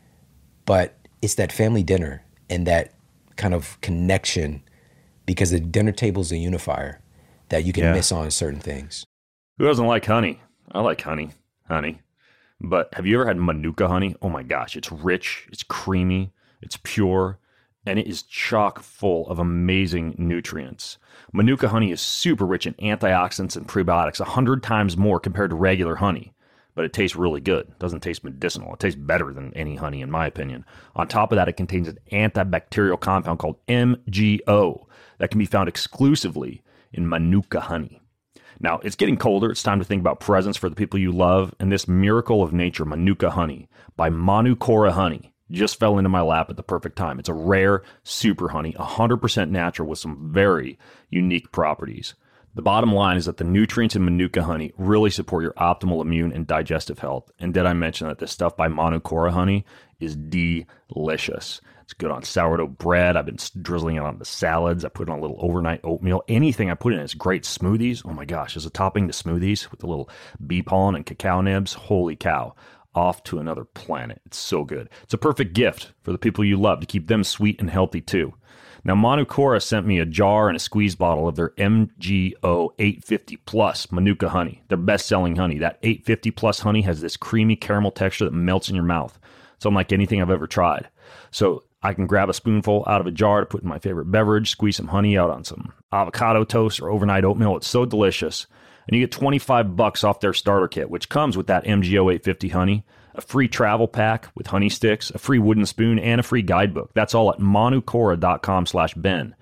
But it's that family dinner and that kind of connection, because the dinner table is a unifier that you can Yeah. miss on certain things. Who doesn't like honey? I like honey, honey. But have you ever had Manuka honey? Oh my gosh, it's rich, it's creamy, it's pure, and it is chock full of amazing nutrients. Manuka honey is super rich in antioxidants and prebiotics, one hundred times more compared to regular honey. But it tastes really good. It doesn't taste medicinal. It tastes better than any honey, in my opinion. On top of that, it contains an antibacterial compound called M G O that can be found exclusively in Manuka honey. Now, it's getting colder. It's time to think about presents for the people you love. And this miracle of nature, Manuka honey by Manukora Honey, just fell into my lap at the perfect time. It's a rare super honey, one hundred percent natural with some very unique properties. The bottom line is that the nutrients in Manuka honey really support your optimal immune and digestive health. And did I mention that this stuff by Manukora Honey is delicious? It's good on sourdough bread. I've been drizzling it on the salads. I put it on a little overnight oatmeal. Anything I put in is great. Smoothies. Oh my gosh, as a topping to smoothies with a little bee pollen and cacao nibs. Holy cow. Off to another planet. It's so good. It's a perfect gift for the people you love to keep them sweet and healthy too. Now, Manukora sent me a jar and a squeeze bottle of their M G O eight fifty Plus Manuka honey, their best-selling honey. That eight fifty Plus honey has this creamy caramel texture that melts in your mouth. It's unlike anything I've ever tried. So I can grab a spoonful out of a jar to put in my favorite beverage, squeeze some honey out on some avocado toast or overnight oatmeal. It's so delicious. And you get twenty-five bucks off their starter kit, which comes with that M G O eight fifty honey, a free travel pack with honey sticks, a free wooden spoon, and a free guidebook. That's all at manukora.com slash Ben.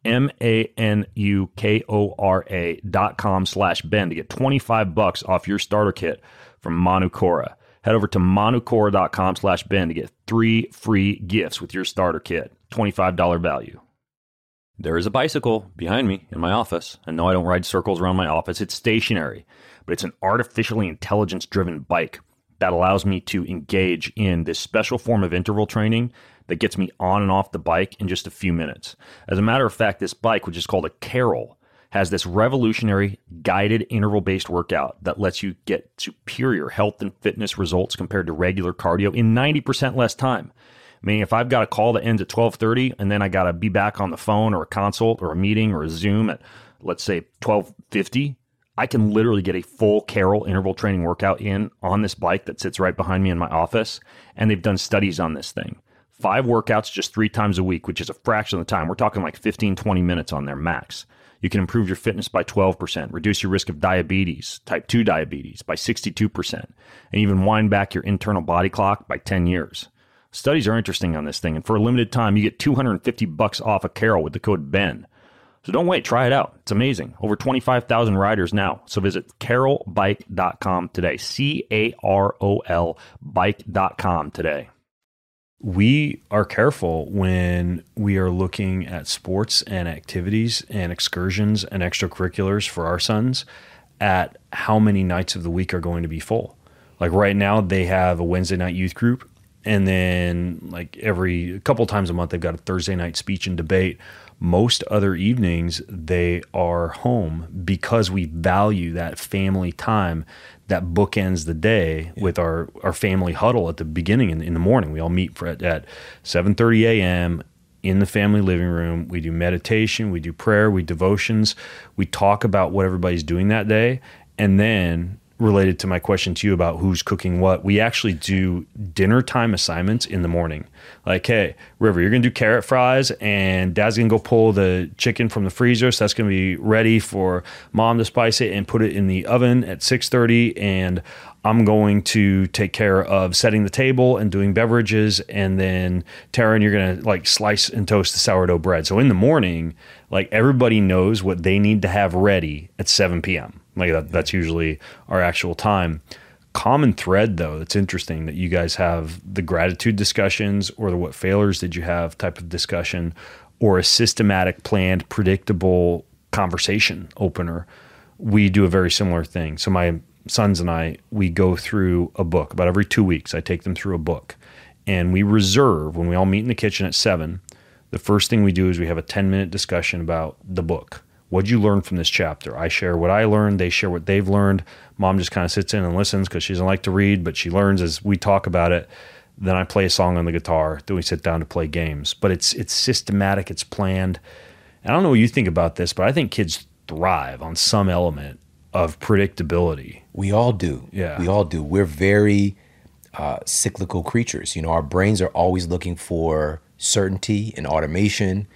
M-A-N-U-K-O-R-A dot com slash Ben to get twenty-five bucks off your starter kit from Manukora. Head over to manukora.com slash Ben to get three free gifts with your starter kit. twenty-five dollars value. There is a bicycle behind me in my office. And no, I don't ride circles around my office. It's stationary, but it's an artificially intelligence-driven bike that allows me to engage in this special form of interval training that gets me on and off the bike in just a few minutes. As a matter of fact, this bike, which is called a Carol, has this revolutionary guided interval-based workout that lets you get superior health and fitness results compared to regular cardio in ninety percent less time. Meaning if I've got a call that ends at twelve thirty and then I got to be back on the phone or a consult or a meeting or a Zoom at, let's say, twelve fifty, I can literally get a full Carol interval training workout in on this bike that sits right behind me in my office. And they've done studies on this thing. Five workouts just three times a week, which is a fraction of the time. We're talking like fifteen, twenty minutes on their max. You can improve your fitness by twelve percent, reduce your risk of diabetes, type two diabetes, by sixty-two percent, and even wind back your internal body clock by ten years. Studies are interesting on this thing, and for a limited time, you get two hundred fifty bucks off a Carol with the code Ben. So don't wait, try it out. It's amazing. Over twenty-five thousand riders now. So visit carol bike dot com today. C A R O L bike dot com today. We are careful when we are looking at sports and activities and excursions and extracurriculars for our sons at how many nights of the week are going to be full. Like right now, they have a Wednesday night youth group. And then like every a couple times a month, they've got a Thursday night speech and debate. Most other evenings, they are home because we value that family time that bookends the day yeah. with our, our family huddle at the beginning in, in the morning. We all meet for, at, at seven thirty a.m., in the family living room. We do meditation, we do prayer, we devotions. We talk about what everybody's doing that day. And then, related to my question to you about who's cooking what, we actually do dinner time assignments in the morning. Like, hey, River, you're going to do carrot fries, and Dad's going to go pull the chicken from the freezer. So that's going to be ready for Mom to spice it and put it in the oven at six thirty. And I'm going to take care of setting the table and doing beverages. And then Taryn, you're going to like slice and toast the sourdough bread. So in the morning, like everybody knows what they need to have ready at seven p.m. Like that, that's usually our actual time. Common thread, though, that's interesting that you guys have the gratitude discussions or the what failures did you have type of discussion, or a systematic, planned, predictable conversation opener. We do a very similar thing. So my sons and I, we go through a book about every two weeks. I take them through a book, and we reserve, when we all meet in the kitchen at seven, the first thing we do is we have a ten minute discussion about the book. What'd you learn from this chapter? I share what I learned. They share what they've learned. Mom just kind of sits in and listens because she doesn't like to read, but she learns as we talk about it. Then I play a song on the guitar. Then we sit down to play games. But it's it's systematic. It's planned. And I don't know what you think about this, but I think kids thrive on some element of predictability. We all do. Yeah. We all do. We're very uh, cyclical creatures. You know, our brains are always looking for certainty and automation.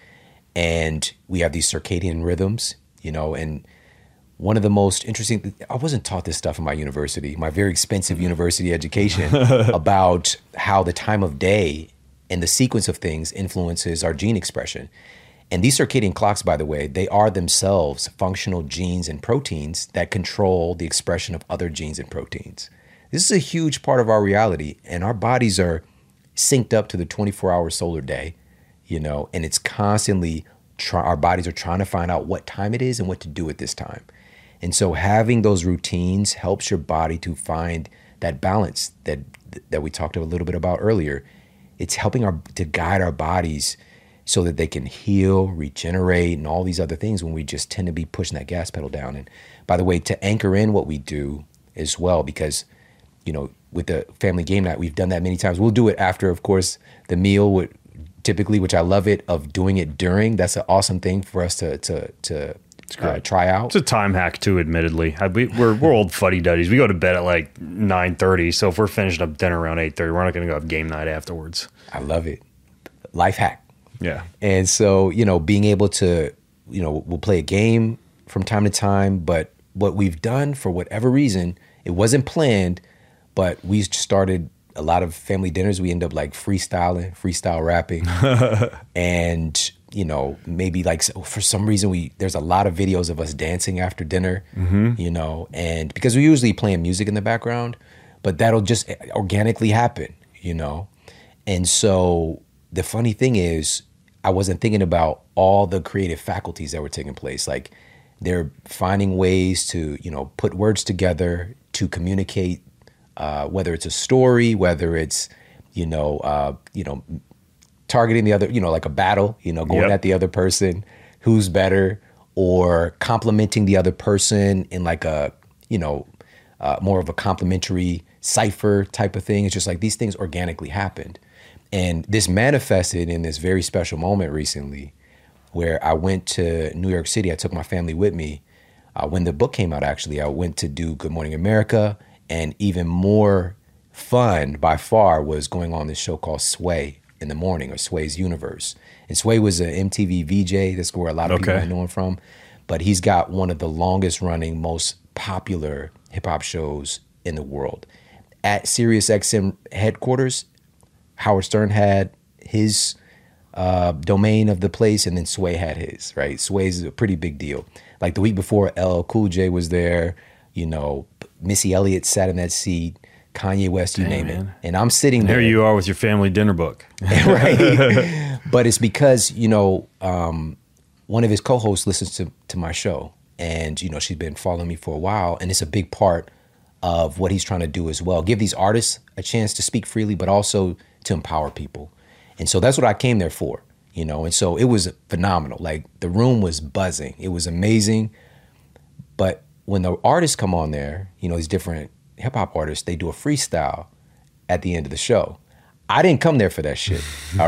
And we have these circadian rhythms, you know, and one of the most interesting, I wasn't taught this stuff in my university, my very expensive university education, about how the time of day and the sequence of things influences our gene expression. And these circadian clocks, by the way, they are themselves functional genes and proteins that control the expression of other genes and proteins. This is a huge part of our reality, and our bodies are synced up to the twenty-four hour solar day. You know, and it's constantly, try, our bodies are trying to find out what time it is and what to do at this time. And so having those routines helps your body to find that balance that that we talked a little bit about earlier. It's helping our to guide our bodies so that they can heal, regenerate, and all these other things when we just tend to be pushing that gas pedal down. And by the way, to anchor in what we do as well, because, you know, with the family game night, we've done that many times. We'll do it after, of course, the meal with typically, which I love it, of doing it during. That's an awesome thing for us to to to uh, try out. It's a time hack too, admittedly. I, we, we're we're old fuddy-duddies. We go to bed at like nine thirty, so if we're finishing up dinner around eight thirty, we're not going to go have game night afterwards. I love it. Life hack. Yeah. And so, you know, being able to, you know, we'll play a game from time to time, but what we've done, for whatever reason, it wasn't planned, but we started a lot of family dinners. We end up like freestyling, freestyle rapping. And, you know, maybe like for some reason we, there's a lot of videos of us dancing after dinner, mm-hmm. you know, and because we usually playing music in the background, but that'll just organically happen, you know? And so the funny thing is, I wasn't thinking about all the creative faculties that were taking place. Like they're finding ways to, you know, put words together to communicate, uh, whether it's a story, whether it's, you know, uh, you know, targeting the other, you know, like a battle, you know, going yep. at the other person, who's better, or complimenting the other person in like a, you know, uh, more of a complimentary cipher type of thing. It's just like these things organically happened. And this manifested in this very special moment recently where I went to New York City. I took my family with me. Uh, when the book came out, actually, I went to do Good Morning America. And even more fun by far was going on this show called Sway in the morning, or Sway's Universe. And Sway was an M T V V J. That's where a lot of okay. people know him from. But he's got one of the longest running, most popular hip hop shows in the world. At SiriusXM headquarters, Howard Stern had his uh, domain of the place, and then Sway had his, right? Sway's a pretty big deal. Like the week before, L L Cool J was there, you know, Missy Elliott sat in that seat, Kanye West, you Dang, name man. it. And I'm sitting there. There you are with your family dinner book. Right. But it's because, you know, um, one of his co-hosts listens to, to my show, and, you know, she's been following me for a while, and it's a big part of what he's trying to do as well. Give these artists a chance to speak freely, but also to empower people. And so that's what I came there for, you know? And so it was phenomenal. Like the room was buzzing. It was amazing. But when the artists come on there, you know, these different hip hop artists, they do a freestyle at the end of the show. I didn't come there for that shit, all right?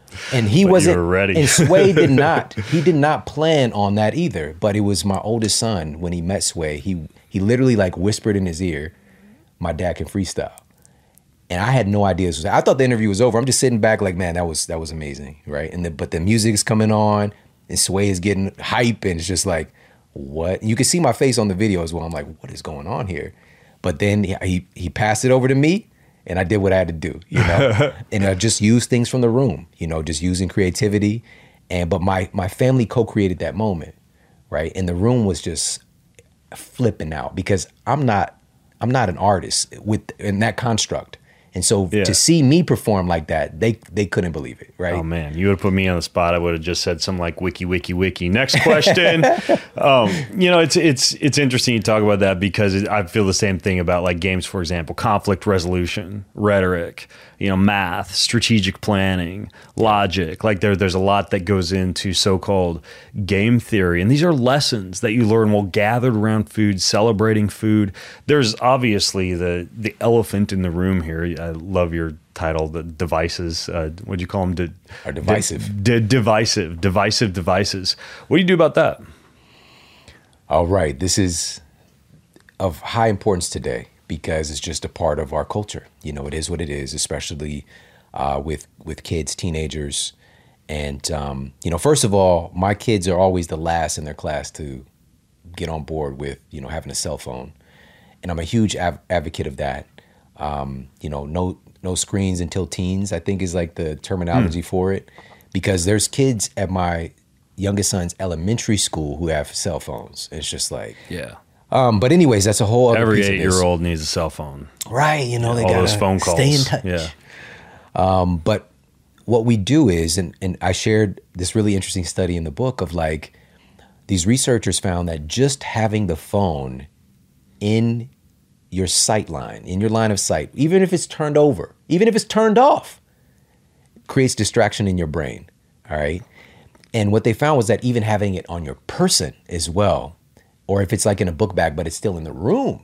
And he But you wasn't were ready. And Sway did not. He did not plan on that either. But it was my oldest son when he met Sway. He he literally like whispered in his ear, "My dad can freestyle." And I had no idea this was. I thought the interview was over. I'm just sitting back like, man, that was that was amazing, right? And the, but the music is coming on, and Sway is getting hype, and it's just like, what? You can see my face on the video as well. I'm like, what is going on here? But then he he, he passed it over to me, and I did what I had to do, you know. And I just used things from the room, you know, just using creativity. And but my my family co-created that moment, right? And the room was just flipping out because I'm not I'm not an artist with in that construct. And so Yeah. to see me perform like that, they they couldn't believe it, right? Oh man, you would have put me on the spot. I would have just said something like wiki wiki wiki. Next question. um, you know, it's it's it's interesting you talk about that because it, I feel the same thing about like games, for example, conflict resolution, rhetoric, you know, math, strategic planning, logic. Like there there's a lot that goes into so-called game theory, and these are lessons that you learn while gathered around food, celebrating food. There's obviously the the elephant in the room here. I love your title, the devices. Uh, what'd you call them? De- Are divisive. De- de- divisive, divisive devices. What do you do about that? All right, this is of high importance today because it's just a part of our culture. You know, it is what it is, especially uh, with with kids, teenagers, and um, you know, first of all, my kids are always the last in their class to get on board with you know having a cell phone, and I'm a huge av- advocate of that. Um, you know, no no screens until teens, I think is like the terminology for it, because there's kids at my youngest son's elementary school who have cell phones. It's just like, Yeah. um, but anyways, that's a whole other Every piece of this. eight-year-old needs a cell phone. Right? You know, they All gotta those phone calls. stay in touch. Yeah. Um, but what we do is, and, and I shared this really interesting study in the book of like, these researchers found that just having the phone in your sight line, in your line of sight, even if it's turned over, even if it's turned off, creates distraction in your brain. All right. And what they found was that even having it on your person as well, or if it's like in a book bag, but it's still in the room,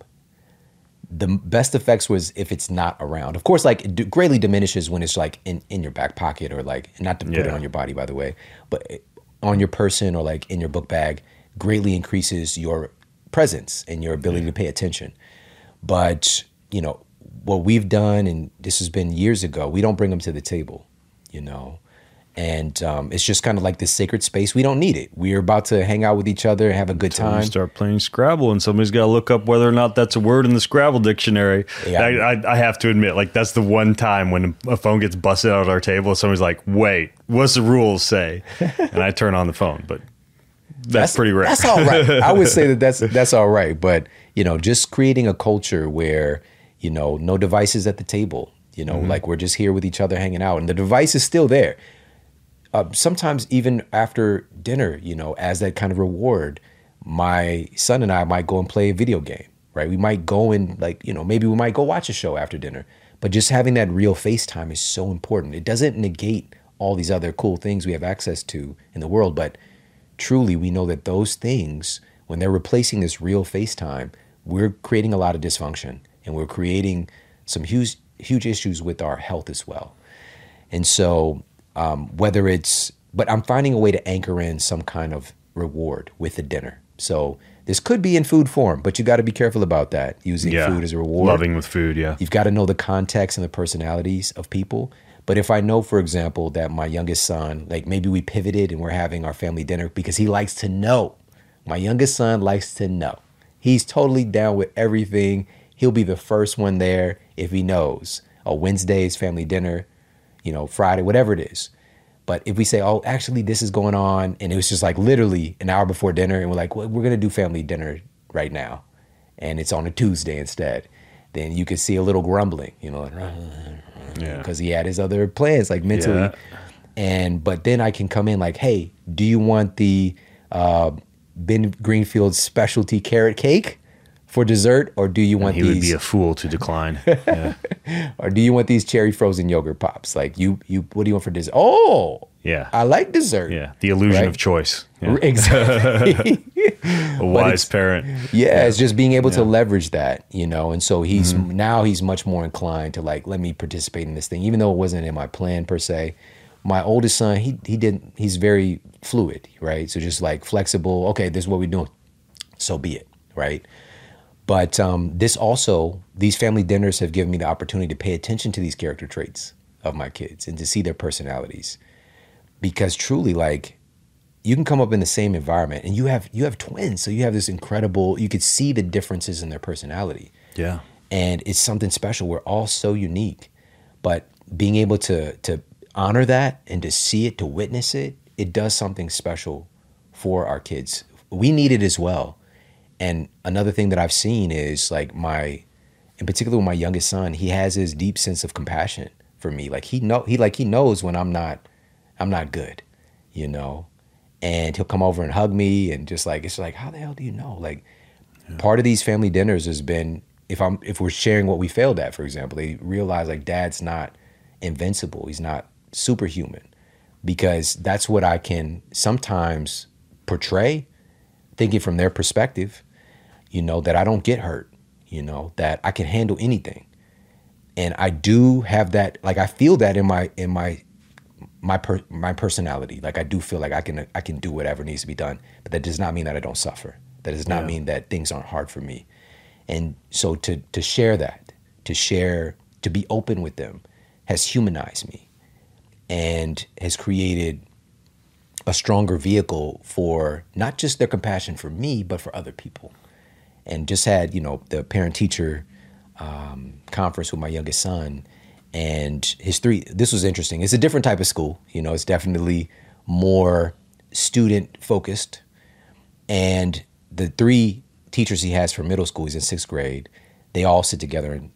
the best effects was if it's not around. Of course, like it d- greatly diminishes when it's like in, in your back pocket, or like, not to put it Yeah. on your body, by the way, but it- on your person or like in your book bag, greatly increases your presence and your ability to pay attention. But, you know, what we've done, and this has been years ago, we don't bring them to the table, you know, and um, it's just kind of like this sacred space. We don't need it. We're about to hang out with each other and have a good So you time. start playing Scrabble, and somebody's got to look up whether or not that's a word in the Scrabble dictionary. Yeah. I, I, I have to admit, like that's the one time when a phone gets busted out at our table, somebody's like, "Wait, what's the rules say?" And I turn on the phone, but that's, pretty rare. That's all right. I would say that that's that's all right. But you know, just creating a culture where you know no devices at the table. You know, mm-hmm. like we're just here with each other, hanging out, and the device is still there. Uh, sometimes even after dinner, you know, as that kind of reward, my son and I might go and play a video game. Right? We might go and like you know maybe we might go watch a show after dinner. But just having that real FaceTime is so important. It doesn't negate all these other cool things we have access to in the world, but truly, we know that those things, when they're replacing this real FaceTime, we're creating a lot of dysfunction, and we're creating some huge, huge issues with our health as well. And so, um, whether it's, but I'm finding a way to anchor in some kind of reward with the dinner. So this could be in food form, but you got to be careful about that, using Yeah. food as a reward. Loving with food, yeah. You've got to know the context and the personalities of people. But if I know, for example, that my youngest son, like maybe we pivoted and we're having our family dinner because he likes to know. My youngest son likes to know. He's totally down with everything. He'll be the first one there if he knows. Oh, Wednesday's family dinner, you know, Friday, whatever it is. But if we say, oh, actually, this is going on, and it was just like literally an hour before dinner, and we're like, well, we're going to do family dinner right now, and it's on a Tuesday instead, then you could see a little grumbling, you know, like, Yeah. because he had his other plans, like mentally. Yeah. And but then I can come in like, hey, do you want the uh, Ben Greenfield specialty carrot cake for dessert, or do you want He these? would be a fool to decline. Yeah. Or do you want these cherry frozen yogurt pops? Like you, you, what do you want for dessert? Oh, Yeah. I like dessert. Yeah. The illusion Right? of choice. Yeah. Exactly. A wise parent. Yeah, it's just being able to leverage that, you know. And so he's Mm-hmm. now he's much more inclined to like, let me participate in this thing, even though it wasn't in my plan per se. My oldest son, he he didn't. He's very fluid, right? So just like flexible. Okay, this is what we're doing. So be it, right? But um, this also, these family dinners have given me the opportunity to pay attention to these character traits of my kids and to see their personalities. Because truly, like, you can come up in the same environment and you have you have twins. So you have this incredible, you could see the differences in their personality. Yeah. And it's something special. We're all so unique. But being able to to honor that and to see it, to witness it, it does something special for our kids. We need it as well. And another thing that I've seen is like my, in particular with my youngest son, he has his deep sense of compassion for me. Like he know he like he knows when I'm not, I'm not good, you know. And he'll come over and hug me and just like it's like, how the hell do you know? Like yeah. Part of these family dinners has been if I'm if we're sharing what we failed at, for example, they realize like Dad's not invincible. He's not superhuman, because that's what I can sometimes portray, thinking from their perspective, you know, that I don't get hurt, you know, that I can handle anything. And I do have that, like, I feel that in my, in my, my, per, my personality. Like, I do feel like I can, I can do whatever needs to be done, but that does not mean that I don't suffer. That does not yeah. mean that things aren't hard for me. And so to, to share that, to share, to be open with them has humanized me and has created a stronger vehicle for not just their compassion for me, but for other people. And just had, you know, the parent-teacher um, conference with my youngest son, and his three, this was interesting. It's a different type of school. You know, it's definitely more student-focused. And the three teachers he has for middle school, he's in sixth grade, they all sit together and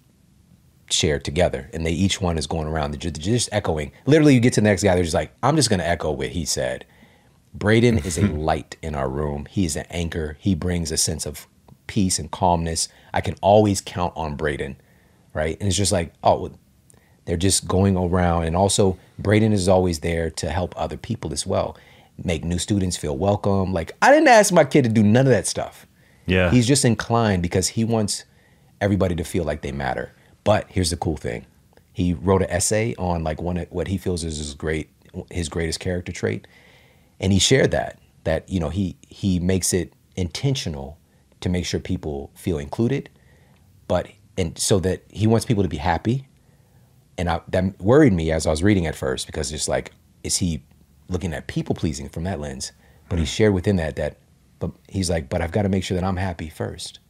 share together. And they each one is going around, they're just echoing. Literally, you get to the next guy, they're just like, I'm just going to echo what he said. Braden is a light in our room. He is an anchor. He brings a sense of peace and calmness. I can always count on Braden, right? And it's just like, oh, they're just going around. And also, Braden is always there to help other people as well, make new students feel welcome. Like, I didn't ask my kid to do none of that stuff. Yeah. He's just inclined because he wants everybody to feel like they matter. But here's the cool thing. He wrote an essay on like one what he feels is his great his greatest character trait. And he shared that, that, you know, he he makes it intentional to make sure people feel included, but, and so that he wants people to be happy. And I, that worried me as I was reading at first, because it's like, is he looking at people pleasing from that lens? But mm. he shared within that, that, but he's like, but I've got to make sure that I'm happy first.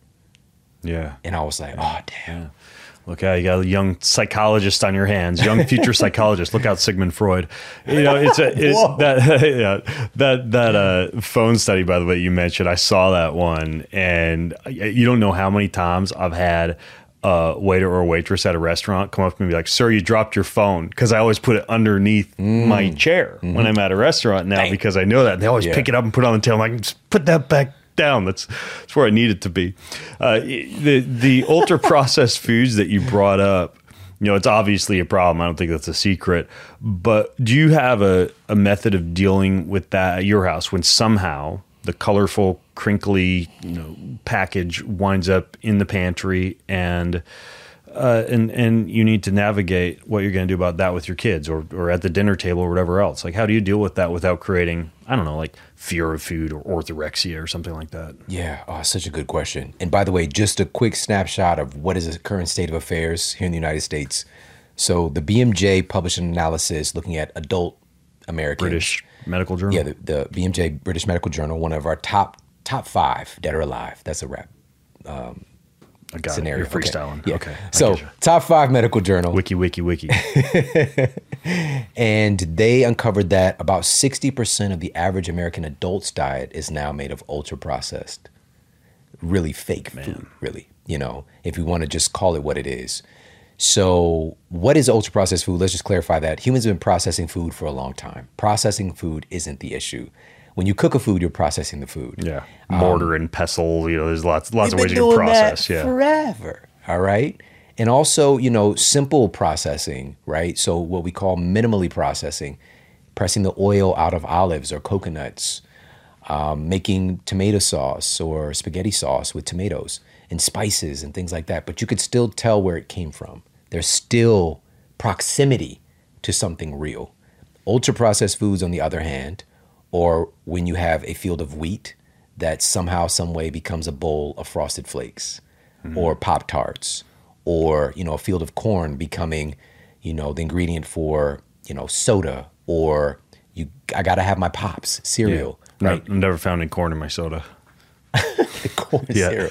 Yeah. And I was like, oh, damn. Yeah. Look out, you got a young psychologist on your hands, young future psychologist. Look out, Sigmund Freud. You know, it's a, it, that, yeah, that, that uh, phone study, by the way, you mentioned, I saw that one, and you don't know how many times I've had a waiter or a waitress at a restaurant come up to me and be like, sir, you dropped your phone. Because I always put it underneath mm. my chair mm-hmm. when I'm at a restaurant now. Dang. Because I know that. They always yeah. pick it up and put it on the table. I'm like, just put that back down. That's that's where I need it to be. Uh, the the ultra processed foods that you brought up, you know, it's obviously a problem. I don't think that's a secret. But do you have a, a method of dealing with that at your house when somehow the colorful, crinkly, you know, package winds up in the pantry and uh, and and you need to navigate what you're going to do about that with your kids or or at the dinner table or whatever else? Like, how do you deal with that without creating, I don't know, like fear of food or orthorexia or something like that? Yeah, oh, such a good question. And by the way, just a quick snapshot of what is the current state of affairs here in the United States. So the B M J published an analysis looking at adult Americans. British Medical Journal? Yeah, the, the B M J, British Medical Journal, one of our top top five dead or alive. That's a wrap. Um, I got scenario. It. You're freestyling. Okay. Yeah. Okay. So top five medical journal. Wiki, wiki, wiki. And they uncovered that about sixty percent of the average American adult's diet is now made of ultra processed, really fake Man. food, really, you know, if we want to just call it what it is. So what is ultra processed food? Let's just clarify that. Humans have been processing food for a long time. Processing food isn't the issue. When you cook a food, you're processing the food. Yeah, mortar um, and pestle. You know, there's lots, lots of ways you can process. That yeah, forever. All right, and also, you know, simple processing, right? So what we call minimally processing, pressing the oil out of olives or coconuts, um, making tomato sauce or spaghetti sauce with tomatoes and spices and things like that. But you could still tell where it came from. There's still proximity to something real. Ultra processed foods, on the other hand, or when you have a field of wheat that somehow, some way becomes a bowl of Frosted Flakes mm-hmm. or Pop-Tarts, or, you know, a field of corn becoming, you know, the ingredient for, you know, soda, or you, I got to have my Pops cereal, yeah. right? I've never found any corn in my soda. The corn syrup.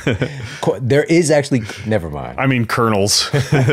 There is actually, never mind. I mean, kernels.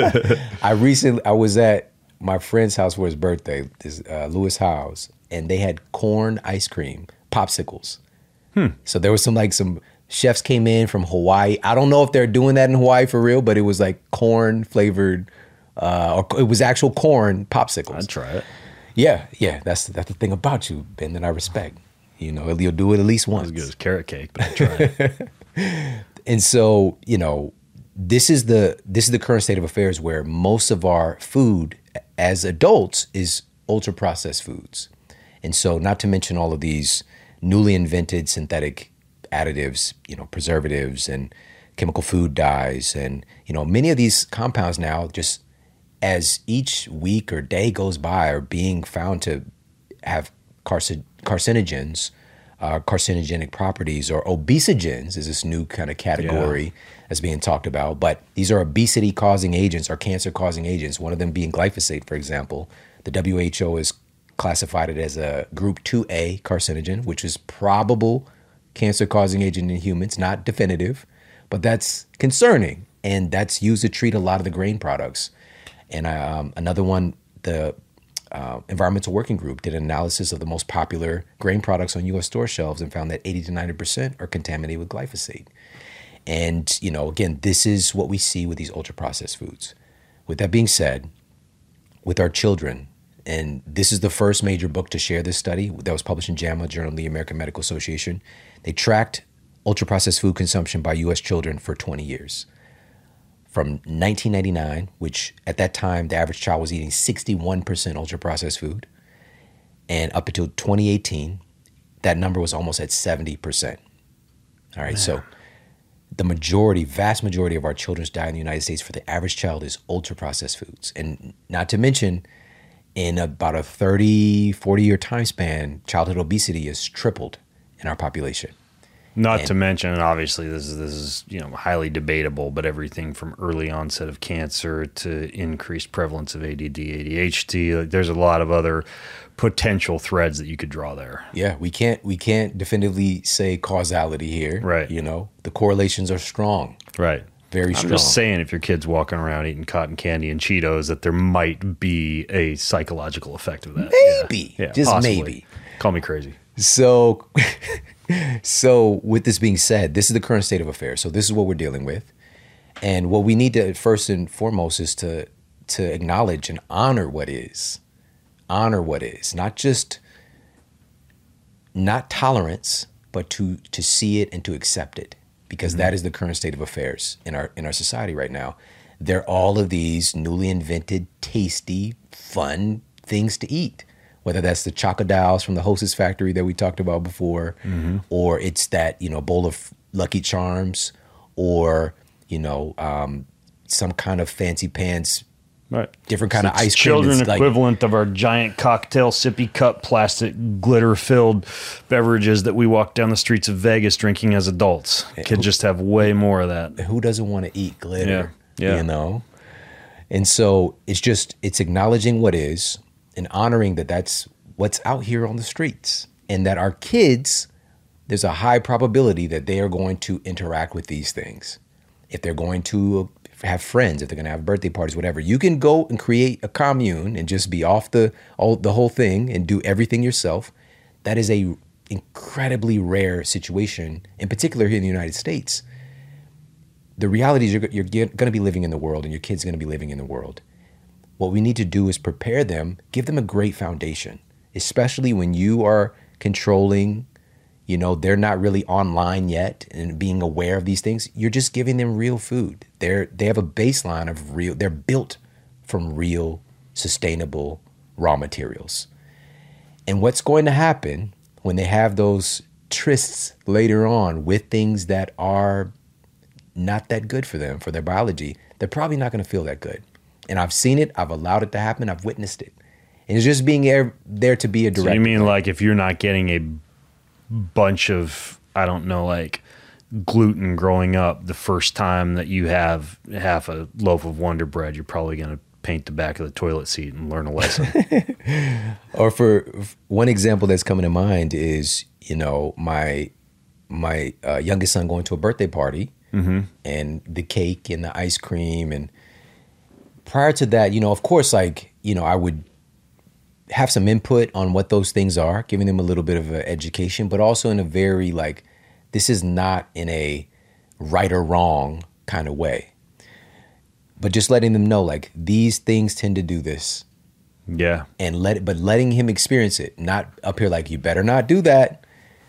I recently, I was at my friend's house for his birthday, this uh, Lewis House, and they had corn ice cream, popsicles. Hmm. So there was some like some chefs came in from Hawaii. I don't know if they're doing that in Hawaii for real, but it was like corn flavored, uh, or it was actual corn popsicles. I'd try it. Yeah, yeah. That's that's the thing about you, Ben, that I respect. You know, you'll do it at least once. Not as good as carrot cake, but I'll try it. And so, you know, this is the this is the current state of affairs where most of our food as adults is ultra processed foods. And so, not to mention all of these newly invented synthetic additives, you know, preservatives and chemical food dyes. And, you know, many of these compounds now, just as each week or day goes by, are being found to have carcin- carcinogens, uh, carcinogenic properties, or obesogens is this new kind of category yeah. that's being talked about. But these are obesity causing agents or cancer causing agents, one of them being glyphosate, for example. The W H O has classified it as a group two A carcinogen, which is probable cancer causing agent in humans, not definitive, but that's concerning. And that's used to treat a lot of the grain products. And um, another one, the uh, Environmental Working Group did an analysis of the most popular grain products on U S store shelves and found that eighty to ninety percent are contaminated with glyphosate. And, you know, again, this is what we see with these ultra processed foods. With that being said, with our children, and this is the first major book to share this study that was published in JAMA, Journal of the American Medical Association. They tracked ultra processed food consumption by U S children for twenty years. From nineteen ninety-nine, which at that time, the average child was eating sixty-one percent ultra-processed food, and up until twenty eighteen, that number was almost at seventy percent. All right, Man. So the majority, vast majority of our children's diet in the United States for the average child is ultra-processed foods. And not to mention, in about a thirty, forty-year time span, childhood obesity has tripled in our population. Not and, to mention, obviously, this is this is you know highly debatable, but everything from early onset of cancer to increased prevalence of A D D, A D H D. Like, there's a lot of other potential threads that you could draw there. Yeah, we can't we can't definitively say causality here. Right. You know, the correlations are strong. Right. Very I'm strong. I'm just saying, if your kid's walking around eating cotton candy and Cheetos, that there might be a psychological effect of that. Maybe. Yeah, yeah, just possibly. maybe. Call me crazy. So, so with this being said, this is the current state of affairs. So this is what we're dealing with. And what we need to first and foremost is to to acknowledge and honor what is. Honor what is. Not just, not tolerance, but to to see it and to accept it. Because mm-hmm. that is the current state of affairs in our in our society right now. There are all of these newly invented, tasty, fun things to eat. Whether that's the chocodiles from the Hostess factory that we talked about before, mm-hmm. or it's that, you know, bowl of Lucky Charms, or, you know, um, some kind of fancy pants, right? Different kind it's of ice cream. Children it's equivalent like, of our giant cocktail sippy cup plastic glitter filled beverages that we walk down the streets of Vegas drinking as adults. Kids who, just have way more of that. Who doesn't want to eat glitter? Yeah. Yeah. You know? And so it's just, it's acknowledging what is, and honoring that that's what's out here on the streets, and that our kids, there's a high probability that they are going to interact with these things. If they're going to have friends, if they're going to have birthday parties, whatever, you can go and create a commune and just be off the all, the whole thing and do everything yourself. That is a incredibly rare situation, in particular here in the United States. The reality is you're, you're going to be living in the world, and your kids are going to be living in the world. What we need to do is prepare them, give them a great foundation, especially when you are controlling, you know, they're not really online yet and being aware of these things. You're just giving them real food. They're, they have a baseline of real, they're built from real, sustainable raw materials. And what's going to happen when they have those trysts later on with things that are not that good for them, for their biology, they're probably not going to feel that good. And I've seen it, I've allowed it to happen, I've witnessed it. And it's just being there, there to be a direct. So you mean like if you're not getting a bunch of, I don't know, like gluten growing up the first time that you have half a loaf of Wonder Bread, you're probably going to paint the back of the toilet seat and learn a lesson. Or for one example that's coming to mind is, you know, my my uh, youngest son going to a birthday party, mm-hmm. and the cake and the ice cream. And prior to that, you know, of course, like, you know, I would have some input on what those things are, giving them a little bit of an education, but also in a very like, this is not in a right or wrong kind of way. But just letting them know, like, these things tend to do this. Yeah. And let it, but letting him experience it, not up here like, you better not do that.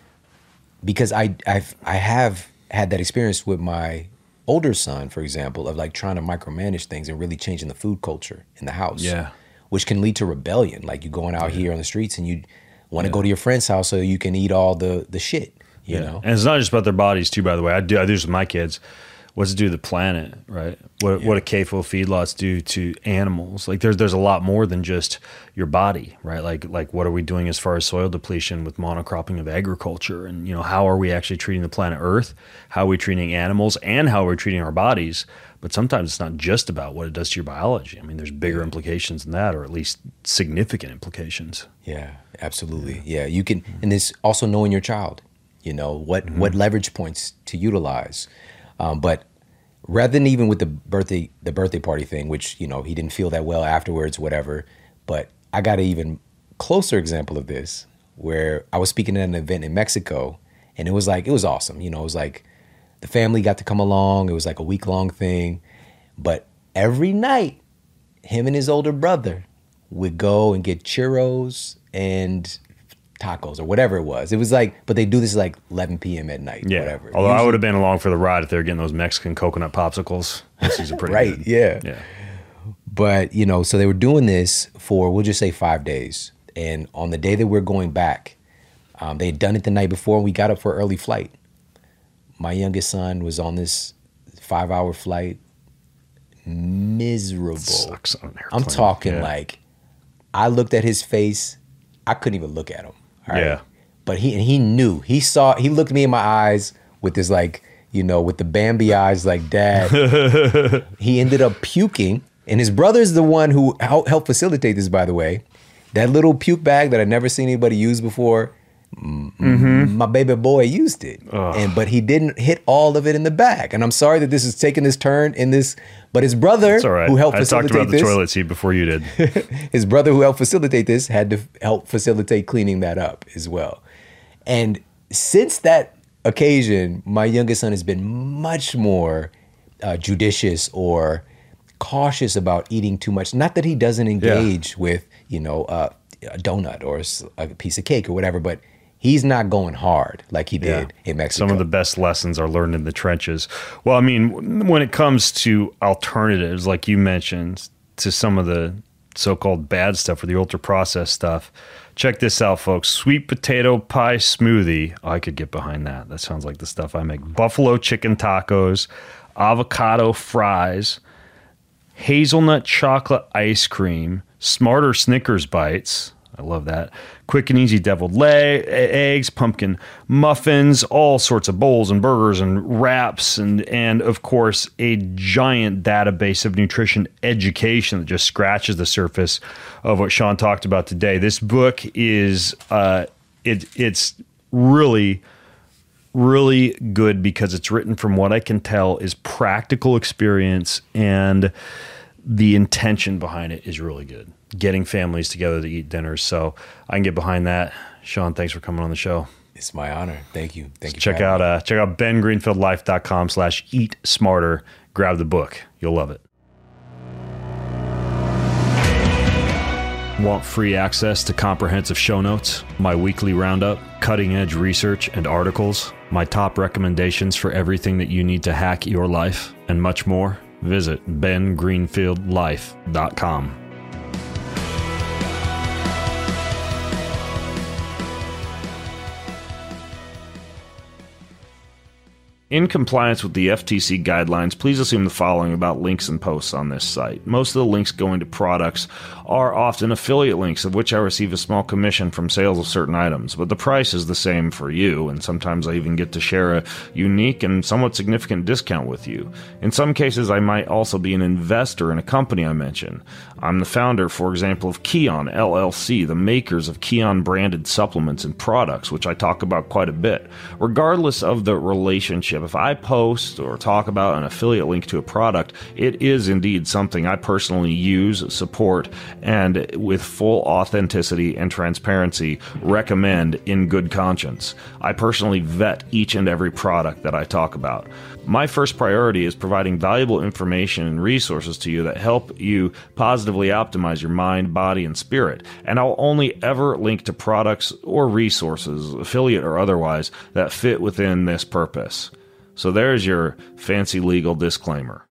Because I I've I have had that experience with my older son, for example, of like trying to micromanage things and really changing the food culture in the house. Yeah. Which can lead to rebellion. Like, you going out yeah. here on the streets and you want to yeah. go to your friend's house so you can eat all the the shit, you yeah. know? And it's not just about their bodies too, by the way. I do I do this with my kids. What's it do to the planet, right? What yeah. what do C A F O feedlots do to animals? Like there's there's a lot more than just your body, right? Like like what are we doing as far as soil depletion with monocropping of agriculture, and you know how are we actually treating the planet Earth? How are we treating animals, and how are we treating our bodies? But sometimes it's not just about what it does to your biology. I mean, there's bigger yeah. implications than that, or at least significant implications. Yeah, absolutely. Yeah, you can, and it's also knowing your child. You know what mm-hmm. what leverage points to utilize. Um, but rather than even with the birthday, the birthday party thing, which, you know, he didn't feel that well afterwards, whatever. But I got an even closer example of this where I was speaking at an event in Mexico, and it was like, it was awesome. You know, it was like the family got to come along. It was like a week long thing. But every night, him and his older brother would go and get churros and tacos or whatever it was. It was like, but they do this like eleven p.m. at night, yeah. whatever. Although Usually, I would have been along for the ride if they were getting those Mexican coconut popsicles. These are pretty right, good. yeah. Yeah. But, you know, so they were doing this for, we'll just say five days. And on the day that we're going back, um, they had done it the night before, and we got up for an early flight. My youngest son was on this five-hour flight, miserable. Sucks on an airplane. I'm talking yeah. like, I looked at his face, I couldn't even look at him. All right? Yeah. But he and he knew. He saw, he looked me in my eyes with this like, you know, with the Bambi eyes like, Dad. He ended up puking. And his brother's the one who helped facilitate this, by the way. That little puke bag that I'd never seen anybody use before, mm-hmm. my baby boy used it. Ugh. And but he didn't hit all of it in the bag. And I'm sorry that this is taking this turn in this, but his brother That's all right. who helped I facilitate this. I talked about this, the toilet seat before you did. His brother who helped facilitate this had to help facilitate cleaning that up as well. And since that occasion, my youngest son has been much more uh, judicious or cautious about eating too much. Not that he doesn't engage yeah. with, you know, uh, a donut or a piece of cake or whatever, but he's not going hard like he did yeah. in Mexico. Some of the best lessons are learned in the trenches. Well, I mean, when it comes to alternatives, like you mentioned, to some of the so-called bad stuff or the ultra-processed stuff, check this out, folks. Sweet potato pie smoothie. Oh, I could get behind that. That sounds like the stuff I make. Buffalo chicken tacos, avocado fries, hazelnut chocolate ice cream, Smarter Snickers bites. I love that. Quick and easy deviled leg, eggs, pumpkin muffins, all sorts of bowls and burgers and wraps, and and of course a giant database of nutrition education that just scratches the surface of what Sean talked about today. This book is uh, it it's really really good because it's written from what I can tell is practical experience, and the intention behind it is really good. Getting families together to eat dinners. So I can get behind that. Sean, thanks for coming on the show. It's my honor. Thank you. Thank so you. Check out uh, check out ben greenfield life dot com slash eat smarter. Grab the book. You'll love it. Want free access to comprehensive show notes, my weekly roundup, cutting edge research and articles, my top recommendations for everything that you need to hack your life, and much more? Visit ben greenfield life dot com. In compliance with the F T C guidelines, please assume the following about links and posts on this site. Most of the links going to products are often affiliate links, of which I receive a small commission from sales of certain items, but the price is the same for you, and sometimes I even get to share a unique and somewhat significant discount with you. In some cases, I might also be an investor in a company I mention. I'm the founder, for example, of Kion L L C, the makers of Kion-branded supplements and products, which I talk about quite a bit. Regardless of the relationship, if I post or talk about an affiliate link to a product, it is indeed something I personally use, support, and with full authenticity and transparency recommend in good conscience. I personally vet each and every product that I talk about. My first priority is providing valuable information and resources to you that help you positively optimize your mind, body, and spirit. And I'll only ever link to products or resources, affiliate or otherwise, that fit within this purpose. So there's your fancy legal disclaimer.